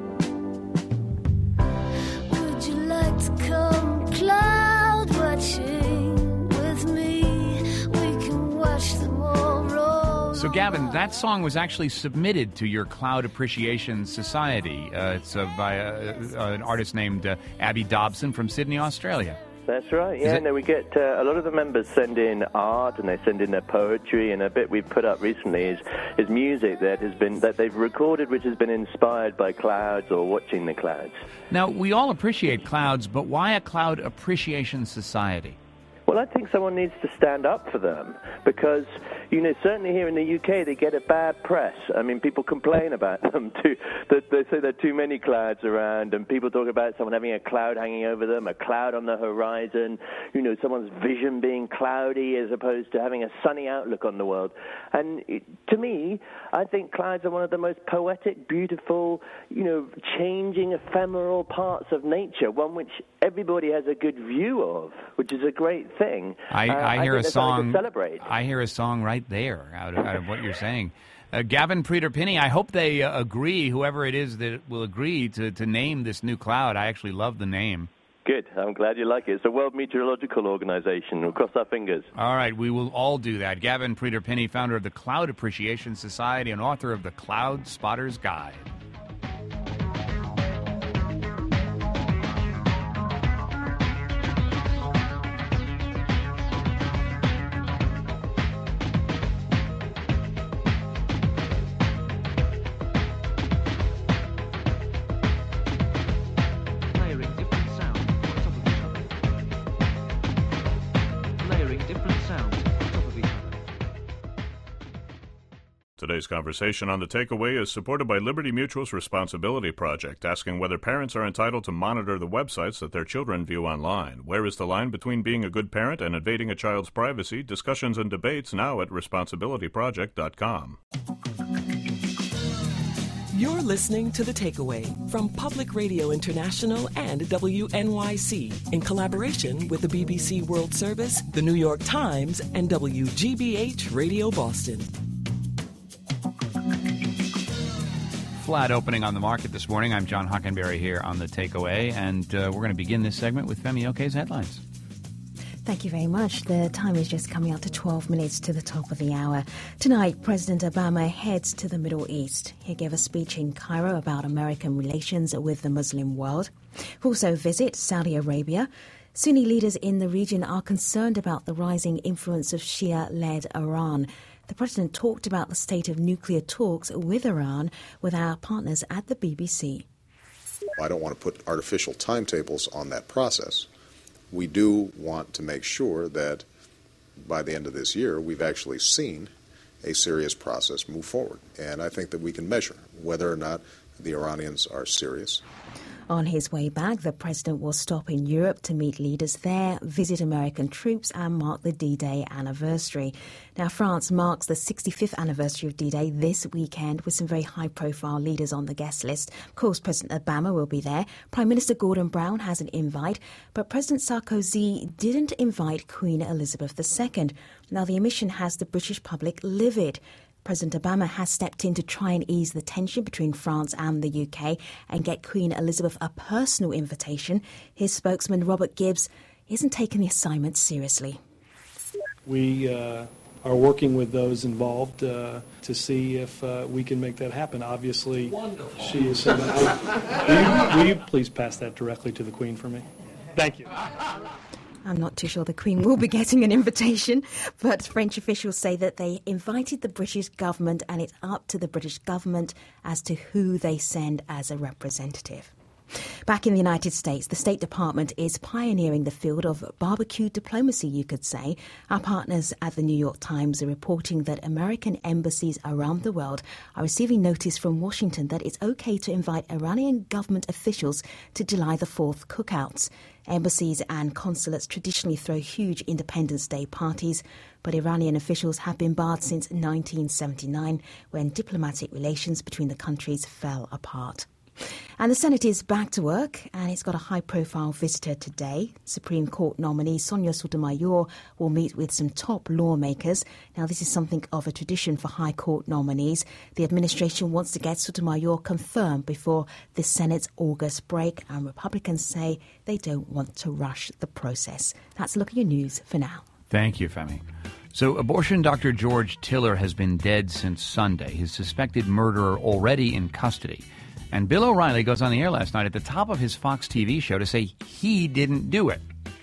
Speaker 16: Would you like to come cloud watching with me? We can watch them all roll.
Speaker 1: So, Gavin, that song was actually submitted to your Cloud Appreciation Society. Uh, it's uh, by uh, uh, an artist named uh, Abby Dobson from Sydney, Australia.
Speaker 15: That's right. Yeah, no, we get uh, a lot of the members send in art and they send in their poetry, and a bit we've put up recently is is music that has been that they've recorded, which has been inspired by clouds or watching the clouds.
Speaker 1: Now, we all appreciate clouds, but why a Cloud Appreciation Society?
Speaker 15: Well, I think someone needs to stand up for them because, you know, certainly here in the U K they get a bad press. I mean, people complain about them too. That they say there are too many clouds around, and people talk about someone having a cloud hanging over them, a cloud on the horizon, you know, someone's vision being cloudy as opposed to having a sunny outlook on the world. And it, to me, I think clouds are one of the most poetic, beautiful, you know, changing, ephemeral parts of nature, one which everybody has a good view of, which is a great thing.
Speaker 1: I,
Speaker 15: uh,
Speaker 1: I hear
Speaker 15: I
Speaker 1: a song.
Speaker 15: Celebrate.
Speaker 1: I hear a song right there out of, out of what you're saying. Uh, Gavin Preeter-Pinney, I hope they uh, agree, whoever it is that will agree to, to name this new cloud. I actually love the name.
Speaker 15: Good. I'm glad you like it. It's a World Meteorological Organization. We'll cross our fingers.
Speaker 1: All right. We will all do that. Gavin Preeter-Pinney, founder of the Cloud Appreciation Society and author of the Cloud Spotter's Guide.
Speaker 7: Today's conversation on The Takeaway is supported by Liberty Mutual's Responsibility Project, asking whether parents are entitled to monitor the websites that their children view online. Where is the line between being a good parent and invading a child's privacy? Discussions and debates now at responsibility project dot com.
Speaker 4: You're listening to The Takeaway from Public Radio International and W N Y C in collaboration with the B B C World Service, the New York Times, and W G B H Radio Boston.
Speaker 1: Flat opening on the market this morning. I'm John Hockenberry here on The Takeaway, and uh, we're going to begin this segment with Femi Oke's headlines.
Speaker 6: Thank you very much. The time is just coming up to twelve minutes to the top of the hour. Tonight, President Obama heads to the Middle East. He gave a speech in Cairo about American relations with the Muslim world. He'll also visit Saudi Arabia. Sunni leaders in the region are concerned about the rising influence of Shia-led Iran. The president talked about the state of nuclear talks with Iran with our partners at the B B C.
Speaker 5: I don't want to put artificial timetables on that process. We do want to make sure that by the end of this year, we've actually seen a serious process move forward. And I think that we can measure whether or not the Iranians are serious.
Speaker 6: On his way back, the president will stop in Europe to meet leaders there, visit American troops and mark the D-Day anniversary. Now, France marks the sixty-fifth anniversary of D-Day this weekend with some very high-profile leaders on the guest list. Of course, President Obama will be there. Prime Minister Gordon Brown has an invite, but President Sarkozy didn't invite Queen Elizabeth the Second. Now, the omission has the British public livid. President Obama has stepped in to try and ease the tension between France and the U K and get Queen Elizabeth a personal invitation. His spokesman, Robert Gibbs, isn't taking the assignment seriously.
Speaker 14: We uh, are working with those involved uh, to see if uh, we can make that happen. Obviously, Wonderful. She is somebody. will, you, will you please pass that directly to the Queen for me? Thank you.
Speaker 6: I'm not too sure the Queen will be getting an invitation, but French officials say that they invited the British government and it's up to the British government as to who they send as a representative. Back in the United States, the State Department is pioneering the field of barbecue diplomacy, you could say. Our partners at the New York Times are reporting that American embassies around the world are receiving notice from Washington that it's okay to invite Iranian government officials to July the fourth cookouts. Embassies and consulates traditionally throw huge Independence Day parties, but Iranian officials have been barred since nineteen seventy-nine, when diplomatic relations between the countries fell apart. And the Senate is back to work, and it's got a high-profile visitor today. Supreme Court nominee Sonia Sotomayor will meet with some top lawmakers. Now, this is something of a tradition for High Court nominees. The administration wants to get Sotomayor confirmed before the Senate's August break, and Republicans say they don't want to rush the process. That's a look at your news for now.
Speaker 1: Thank you, Femi. So abortion doctor George Tiller has been dead since Sunday, his suspected murderer already in custody. And Bill O'Reilly goes on the air last night at the top of his Fox T V show to say he didn't do it.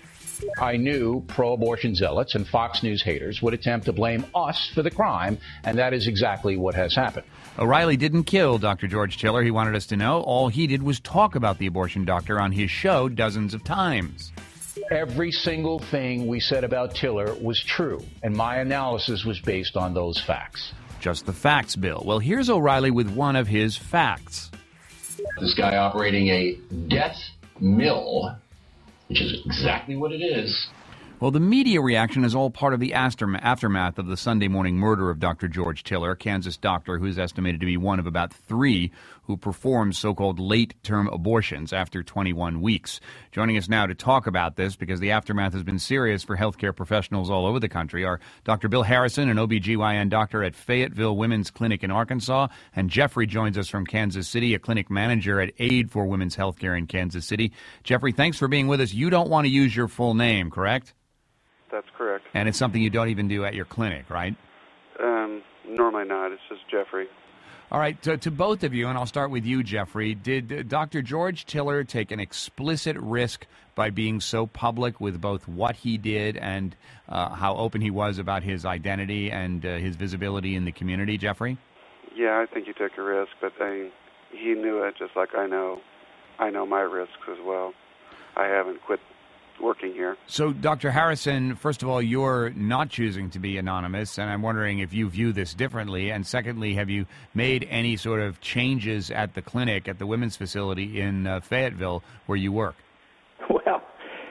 Speaker 18: I knew pro-abortion zealots and Fox News haters would attempt to blame us for the crime, and that is exactly what has happened.
Speaker 1: O'Reilly didn't kill Doctor George Tiller. He wanted us to know all he did was talk about the abortion doctor on his show dozens of times.
Speaker 18: Every single thing we said about Tiller was true, and my analysis was based on those facts.
Speaker 1: Just the facts, Bill. Well, here's O'Reilly with one of his facts.
Speaker 18: This guy operating a death mill, which is exactly what it is.
Speaker 1: Well, the media reaction is all part of the aftermath of the Sunday morning murder of Doctor George Tiller, a Kansas doctor who is estimated to be one of about three who performs so-called late-term abortions after twenty-one weeks. Joining us now to talk about this, because the aftermath has been serious for healthcare professionals all over the country, are Doctor Bill Harrison, an O B G Y N doctor at Fayetteville Women's Clinic in Arkansas, and Jeffrey joins us from Kansas City, a clinic manager at Aid for Women's Healthcare in Kansas City. Jeffrey, thanks for being with us. You don't want to use your full name, correct?
Speaker 23: That's correct.
Speaker 1: And it's something you don't even do at your clinic, right?
Speaker 23: Um, normally not. It's just Jeffrey.
Speaker 1: All right, to, to both of you, and I'll start with you, Jeffrey, did uh, Doctor George Tiller take an explicit risk by being so public with both what he did and uh, how open he was about his identity and uh, his visibility in the community, Jeffrey?
Speaker 23: Yeah, I think he took a risk, but I, he knew it just like I know. I know my risks as well. I haven't quit working here.
Speaker 1: So, Doctor Harrison, first of all, you're not choosing to be anonymous, and I'm wondering if you view this differently. And secondly, have you made any sort of changes at the clinic, at the women's facility in uh, Fayetteville where you work?
Speaker 19: Well,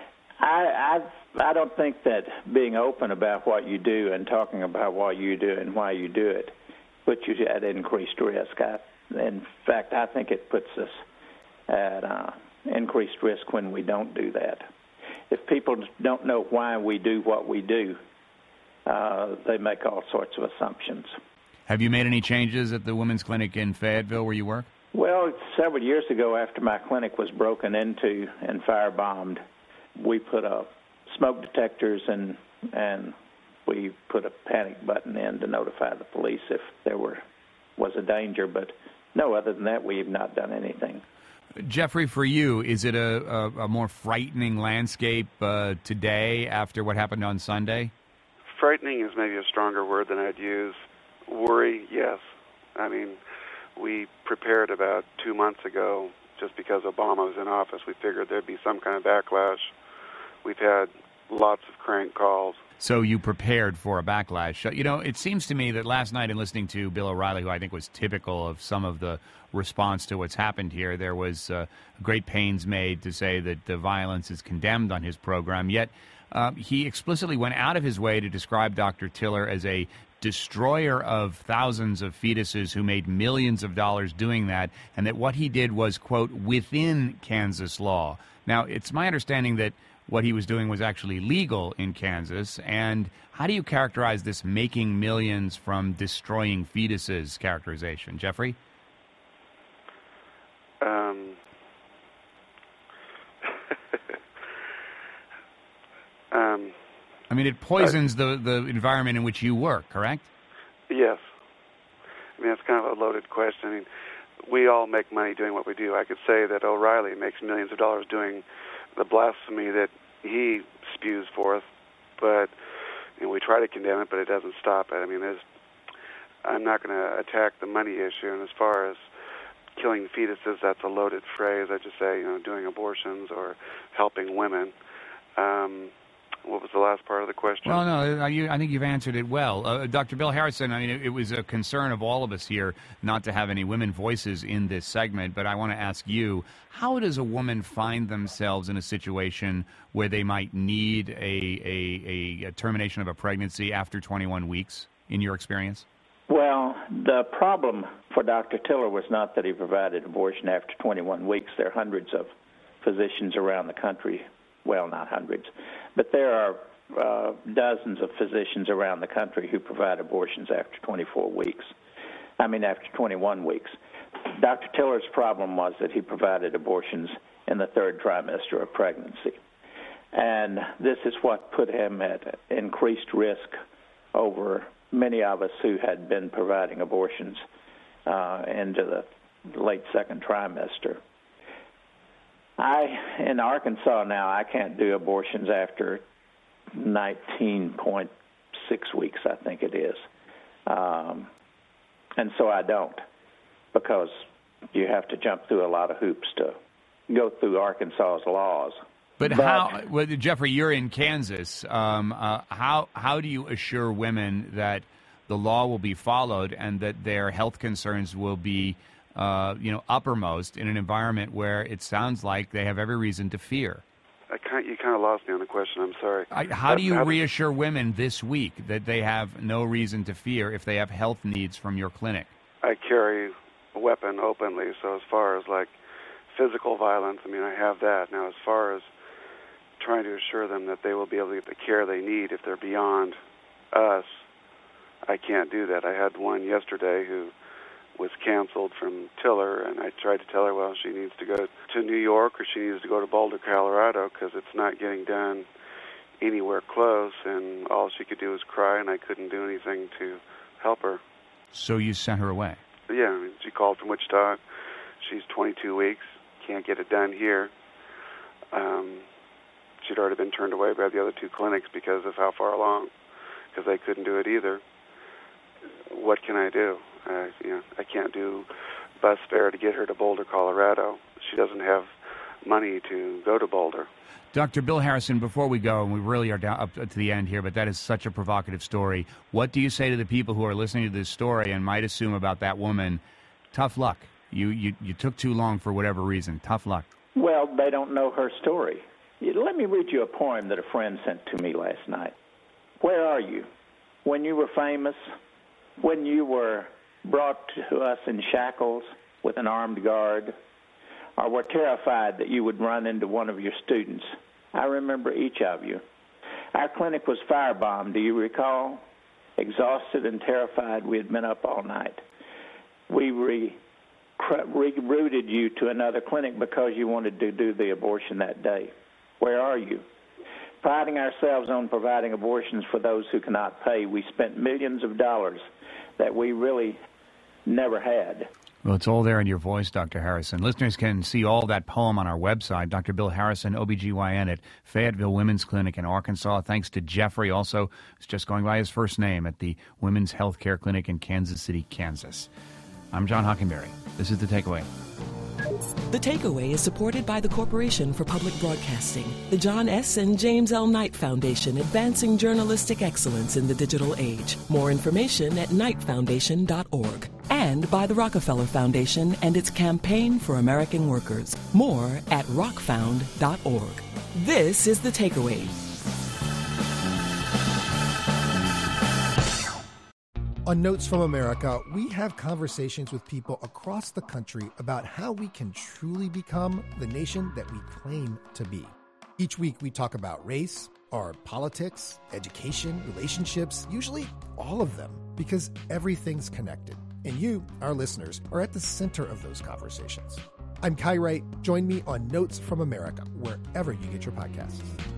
Speaker 19: I, I I don't think that being open about what you do and talking about what you do and why you do it puts you at increased risk. I, in fact, I think it puts us at uh, increased risk when we don't do that. If people don't know why we do what we do, uh, they make all sorts of assumptions.
Speaker 1: Have you made any changes at the women's clinic in Fayetteville where you work?
Speaker 19: Well, several years ago, after my clinic was broken into and firebombed, we put up smoke detectors and and we put a panic button in to notify the police if there were was a danger. But no, other than that, we have not done anything.
Speaker 1: Jeffrey, for you, is it a, a, a more frightening landscape uh, today after what happened on Sunday?
Speaker 23: Frightening is maybe a stronger word than I'd use. Worry, yes. I mean, we prepared about two months ago just because Obama was in office. We figured there'd be some kind of backlash. We've had lots of crank calls.
Speaker 1: So you prepared for a backlash. You know, it seems to me that last night in listening to Bill O'Reilly, who I think was typical of some of the response to what's happened here, there was uh, great pains made to say that the violence is condemned on his program. Yet uh, he explicitly went out of his way to describe Doctor Tiller as a destroyer of thousands of fetuses who made millions of dollars doing that, and that what he did was, quote, within Kansas law. Now, it's my understanding that what he was doing was actually legal in Kansas. And how do you characterize this making millions from destroying fetuses characterization? Jeffrey?
Speaker 23: Um, um,
Speaker 1: I mean, it poisons uh, the, the environment in which you work, correct?
Speaker 23: Yes. I mean, that's kind of a loaded question. I mean, we all make money doing what we do. I could say that O'Reilly makes millions of dollars doing the blasphemy that he spews forth, but you know, we try to condemn it, but it doesn't stop it. I mean, there's, I'm not going to attack the money issue, and as far as killing fetuses, that's a loaded phrase. I just say, you know, doing abortions or helping women. Um, what was the last part of the question?
Speaker 1: Well, no, you, I think you've answered it well. Uh, Doctor Bill Harrison, I mean, it, it was a concern of all of us here not to have any women voices in this segment, but I want to ask you, how does a woman find themselves in a situation where they might need a, a, a, a termination of a pregnancy after twenty-one weeks, in your experience?
Speaker 19: Well, the problem for Doctor Tiller was not that he provided abortion after twenty-one weeks. There are hundreds of physicians around the country. Well, not hundreds, but there are uh, dozens of physicians around the country who provide abortions after twenty-four weeks. I mean, after twenty-one weeks. Doctor Tiller's problem was that he provided abortions in the third trimester of pregnancy. And this is what put him at increased risk over many of us who had been providing abortions uh, into the late second trimester. I in Arkansas now, I can't do abortions after nineteen point six weeks, I think it is. Um, and so I don't, because you have to jump through a lot of hoops to go through Arkansas's laws.
Speaker 1: But,
Speaker 19: but
Speaker 1: how, well, Jeffrey, you're in Kansas. Um, uh, how how do you assure women that the law will be followed and that their health concerns will be, uh, you know, uppermost in an environment where it sounds like they have every reason to fear?
Speaker 23: I kind, you kind of lost me on the question. I'm sorry.
Speaker 1: I, how do you how reassure women this week that they have no reason to fear if they have health needs from your clinic?
Speaker 23: I carry a weapon openly, so as far as like physical violence, I mean, I have that. Now, as far as trying to assure them that they will be able to get the care they need if they're beyond us, I can't do that. I had one yesterday who was canceled from Tiller, and I tried to tell her, well, she needs to go to New York or she needs to go to Boulder, Colorado, because it's not getting done anywhere close, and all she could do was cry, and I couldn't do anything to help her.
Speaker 1: So you sent her away?
Speaker 23: Yeah, I mean, she called from Wichita. She's twenty-two weeks, can't get it done here. Um, she'd already been turned away by the other two clinics because of how far along, because they couldn't do it either. What can I do? Uh, you know, I can't do bus fare to get her to Boulder, Colorado. She doesn't have money to go to Boulder.
Speaker 1: Doctor Bill Harrison, before we go, and we really are down up to the end here, but that is such a provocative story. What do you say to the people who are listening to this story and might assume about that woman, tough luck? You, you, you took too long for whatever reason. Tough luck.
Speaker 19: Well, they don't know her story. Let me read you a poem that a friend sent to me last night. Where are you? When you were famous, when you were brought to us in shackles with an armed guard, or were terrified that you would run into one of your students. I remember each of you. Our clinic was firebombed, do you recall? Exhausted and terrified, we had been up all night. We re- rerouted you to another clinic because you wanted to do the abortion that day. Where are you? Priding ourselves on providing abortions for those who cannot pay, we spent millions of dollars that we really never had.
Speaker 1: Well, it's all there in your voice, Doctor Harrison. Listeners can see all that poem on our website, Doctor Bill Harrison, O B G Y N at Fayetteville Women's Clinic in Arkansas. Thanks to Jeffrey, also, who's just going by his first name at the Women's Health Care Clinic in Kansas City, Kansas. I'm John Hockenberry. This is The Takeaway.
Speaker 4: The Takeaway is supported by the Corporation for Public Broadcasting, the John S. and James L. Knight Foundation, advancing journalistic excellence in the digital age. More information at knight foundation dot org. And by the Rockefeller Foundation and its Campaign for American Workers. More at rock found dot org. This is The Takeaway.
Speaker 20: On Notes from America, we have conversations with people across the country about how we can truly become the nation that we claim to be. Each week we talk about race, our politics, education, relationships, usually all of them, because everything's connected. And you, our listeners, are at the center of those conversations. I'm Kai Wright. Join me on Notes from America, wherever you get your podcasts.